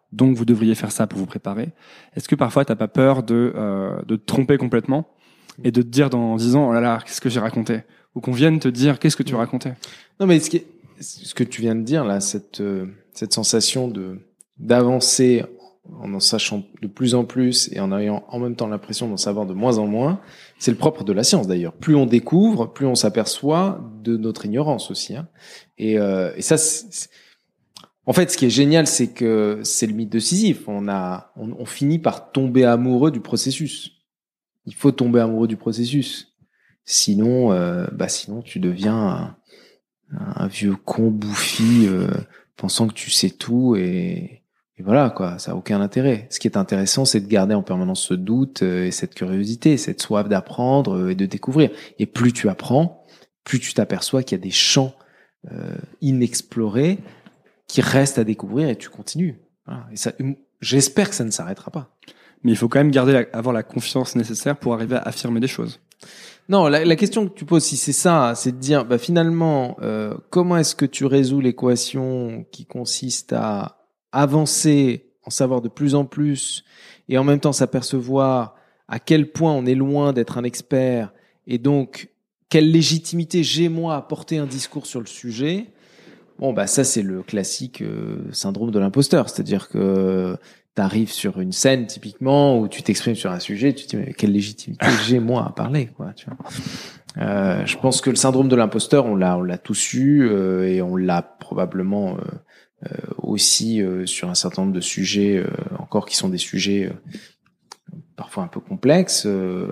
donc vous devriez faire ça pour vous préparer. Est-ce que parfois t'as pas peur de euh, de te tromper complètement et de te dire dans dix ans, oh là là, qu'est-ce que j'ai raconté, ou qu'on vienne te dire, qu'est-ce que tu racontais? Non, mais ce, qui est, ce que tu viens de dire là, cette euh, cette sensation de d'avancer en en sachant de plus en plus et en ayant en même temps l'impression d'en savoir de moins en moins, c'est le propre de la science d'ailleurs. Plus on découvre, plus on s'aperçoit de notre ignorance aussi. Hein. Et, euh, et ça, c'est, c'est... en fait, ce qui est génial, c'est que c'est le mythe de Sisyphe. On a, on, on finit par tomber amoureux du processus. Il faut tomber amoureux du processus. Sinon, euh, bah sinon tu deviens un, un vieux con bouffi euh, pensant que tu sais tout et Et voilà, quoi, ça a aucun intérêt. Ce qui est intéressant, c'est de garder en permanence ce doute et cette curiosité, cette soif d'apprendre et de découvrir. Et plus tu apprends, plus tu t'aperçois qu'il y a des champs euh, inexplorés qui restent à découvrir et tu continues. Voilà. Et ça, j'espère que ça ne s'arrêtera pas. Mais il faut quand même garder la, avoir la confiance nécessaire pour arriver à affirmer des choses. Non, la, la question que tu poses, si c'est ça, c'est de dire, bah finalement, euh, comment est-ce que tu résous l'équation qui consiste à avancer, en savoir de plus en plus, et en même temps s'apercevoir à quel point on est loin d'être un expert, et donc quelle légitimité j'ai moi à porter un discours sur le sujet. Bon, bah ça c'est le classique euh, syndrome de l'imposteur, c'est-à-dire que t'arrives sur une scène typiquement où tu t'exprimes sur un sujet, tu te dis mais quelle légitimité j'ai moi à parler, quoi. Tu vois. Euh, je pense que le syndrome de l'imposteur, on l'a, on l'a tous eu euh, et on l'a probablement euh, Euh, aussi euh, sur un certain nombre de sujets euh, encore qui sont des sujets euh, parfois un peu complexes euh,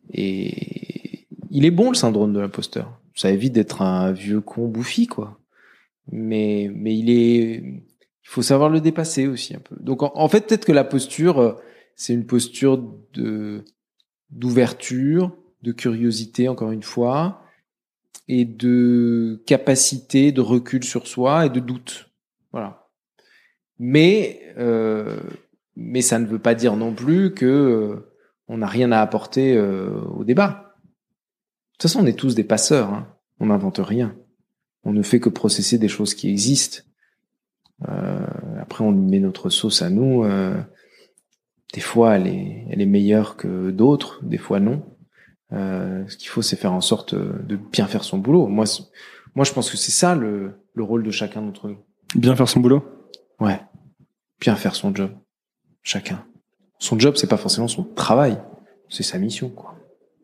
et il est bon le syndrome de l'imposteur, ça évite d'être un vieux con bouffi quoi, mais mais il est il faut savoir le dépasser aussi un peu. Donc en, en fait peut-être que la posture euh, c'est une posture de d'ouverture, de curiosité encore une fois, et de capacité de recul sur soi et de doute. Voilà. Mais euh, mais ça ne veut pas dire non plus que euh, on n'a rien à apporter euh, au débat. De toute façon, on est tous des passeurs. Hein. On n'invente rien. On ne fait que processer des choses qui existent. Euh, après, on met notre sauce à nous. Euh, des fois, elle est elle est meilleure que d'autres. Des fois, non. Euh, ce qu'il faut, c'est faire en sorte de bien faire son boulot. Moi, moi, je pense que c'est ça le le rôle de chacun d'entre nous. Bien faire son boulot? Ouais. Bien faire son job. Chacun. Son job, c'est pas forcément son travail. C'est sa mission, quoi.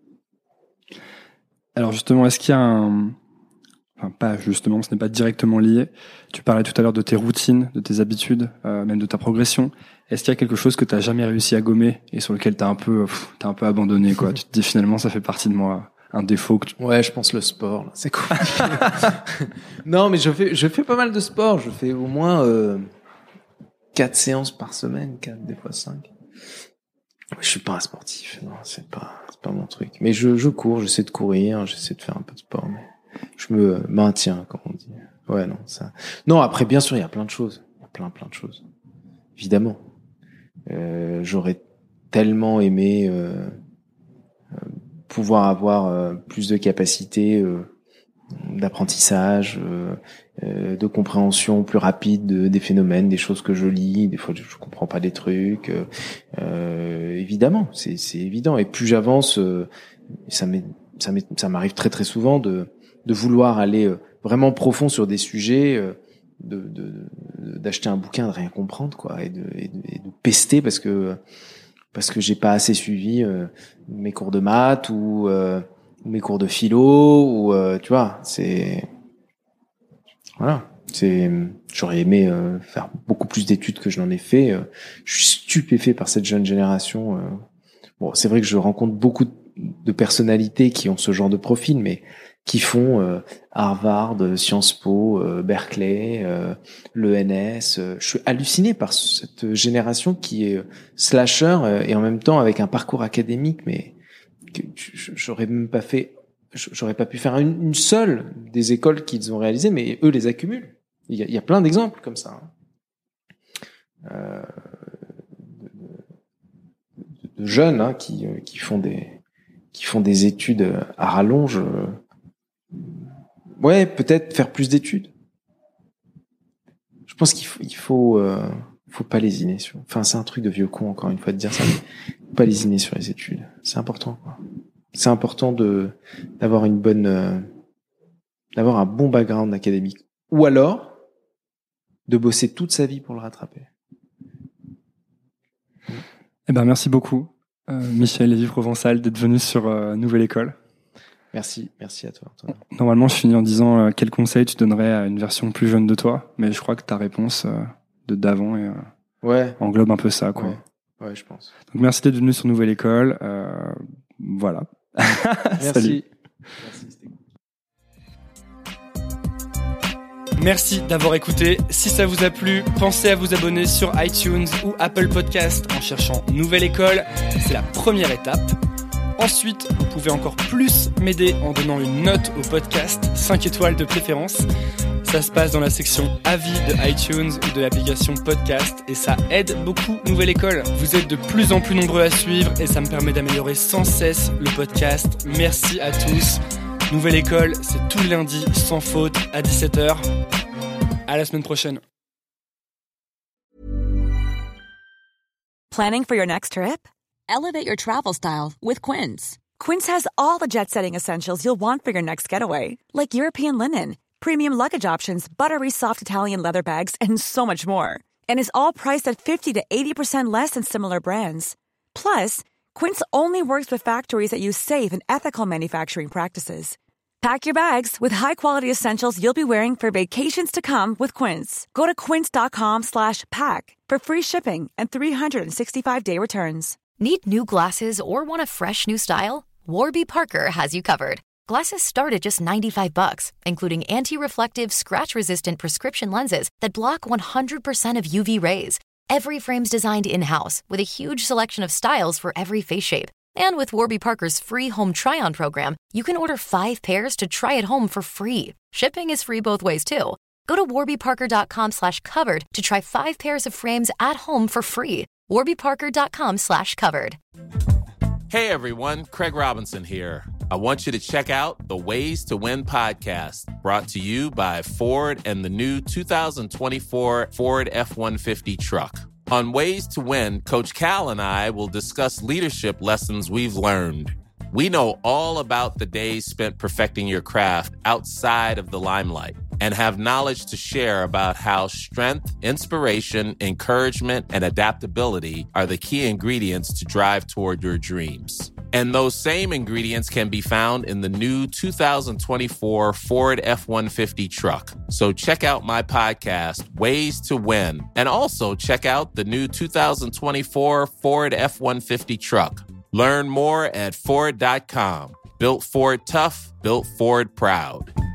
Alors justement, est-ce qu'il y a un... Enfin, pas justement, ce n'est pas directement lié. Tu parlais tout à l'heure de tes routines, de tes habitudes, euh, même de ta progression. Est-ce qu'il y a quelque chose que t'as jamais réussi à gommer et sur lequel t'as un peu, pff, t'as un peu abandonné, quoi? Tu te dis finalement, ça fait partie de moi. Un défaut que tu... Ouais, je pense le sport, là. C'est cool. Non, mais je fais, je fais pas mal de sport. Je fais au moins euh, quatre séances par semaine, quatre, des fois cinq. Je suis pas un sportif. Non, c'est pas, c'est pas mon truc. Mais je, je cours, j'essaie de courir, j'essaie de faire un peu de sport, mais je me maintiens, comme on dit. Ouais, non, ça. Non, après, bien sûr, il y a plein de choses. Il y a plein, plein de choses. Évidemment. Euh, j'aurais tellement aimé, euh, euh, pouvoir avoir euh, plus de capacité euh, d'apprentissage, euh, euh, de compréhension plus rapide de, des phénomènes, des choses que je lis. Des fois, je, je comprends pas des trucs. Euh, euh, évidemment, c'est, c'est évident. Et plus j'avance, euh, ça m'est, ça m'est, ça m'arrive très très souvent de, de vouloir aller euh, vraiment profond sur des sujets, euh, de, de, de, d'acheter un bouquin, de rien comprendre, quoi, et de, et de, et de pester parce que parce que j'ai pas assez suivi euh, mes cours de maths ou euh, mes cours de philo ou euh, tu vois, c'est voilà, c'est j'aurais aimé euh, faire beaucoup plus d'études que je n'en ai fait. Euh, je suis stupéfait par cette jeune génération. Euh. Bon, c'est vrai que je rencontre beaucoup de personnalités qui ont ce genre de profil, mais qui font euh, Harvard, Sciences Po, euh, Berkeley, euh, l'E N S. Euh, je suis halluciné par cette génération qui est slasher euh, et en même temps avec un parcours académique, mais que j'aurais même pas fait, j'aurais pas pu faire une, une seule des écoles qu'ils ont réalisées, mais eux les accumulent. Il y a, il y a plein d'exemples comme ça. Hein. Euh, de, de, de jeunes hein, qui, qui font des qui font des études à rallonge. Euh, Ouais, peut-être faire plus d'études. Je pense qu'il faut, il faut, euh, faut pas lésiner sur. Enfin, c'est un truc de vieux con encore une fois de dire ça, mais faut pas lésiner sur les études. C'est important, quoi. C'est important de d'avoir une bonne, euh, d'avoir un bon background académique, ou alors de bosser toute sa vie pour le rattraper. Eh ben, merci beaucoup, euh, Michel Lévy-Provençal, d'être venu sur euh, Nouvelle École. Merci, merci à toi, Antoine. Normalement, je finis en disant euh, quel conseil tu donnerais à une version plus jeune de toi, mais je crois que ta réponse euh, de d'avant et, euh, ouais. englobe un peu ça, quoi. Ouais, ouais, je pense. Donc, merci d'être venu sur Nouvelle École. Euh, voilà. Merci. Salut. Merci, c'était cool. Merci d'avoir écouté. Si ça vous a plu, pensez à vous abonner sur iTunes ou Apple Podcast en cherchant Nouvelle École. C'est la première étape. Ensuite, vous pouvez encore plus m'aider en donnant une note au podcast, cinq étoiles de préférence. Ça se passe dans la section avis de iTunes ou de l'application podcast et ça aide beaucoup Nouvelle École. Vous êtes de plus en plus nombreux à suivre et ça me permet d'améliorer sans cesse le podcast. Merci à tous. Nouvelle École, c'est tous les lundis sans faute à dix-sept heures. À la semaine prochaine. Planning for your next trip? Elevate your travel style with Quince. Quince has all the jet-setting essentials you'll want for your next getaway, like European linen, premium luggage options, buttery soft Italian leather bags, and so much more. And is all priced at fifty to eighty percent less than similar brands. Plus, Quince only works with factories that use safe and ethical manufacturing practices. Pack your bags with high-quality essentials you'll be wearing for vacations to come with Quince. Go to quince.com slash pack for free shipping and three sixty-five day returns. Need new glasses or want a fresh new style? Warby Parker has you covered. Glasses start at just ninety-five bucks, including anti-reflective, scratch-resistant prescription lenses that block one hundred percent of U V rays. Every frame's designed in-house with a huge selection of styles for every face shape. And with Warby Parker's free home try-on program, you can order five pairs to try at home for free. Shipping is free both ways, too. Go to warbyparker.com slash covered to try five pairs of frames at home for free. warbyparker.com slash covered. Hey, everyone. Craig Robinson here. I want you to check out the Ways to Win podcast, brought to you by Ford and the new two thousand twenty-four Ford F one fifty truck. On Ways to Win, Coach Cal and I will discuss leadership lessons we've learned. We know all about the days spent perfecting your craft outside of the limelight and have knowledge to share about how strength, inspiration, encouragement, and adaptability are the key ingredients to drive toward your dreams. And those same ingredients can be found in the new two thousand twenty-four Ford F one fifty truck. So check out my podcast, Ways to Win, and also check out the new two thousand twenty-four Ford F one fifty truck. Learn more at Ford dot com. Built Ford tough, built Ford proud.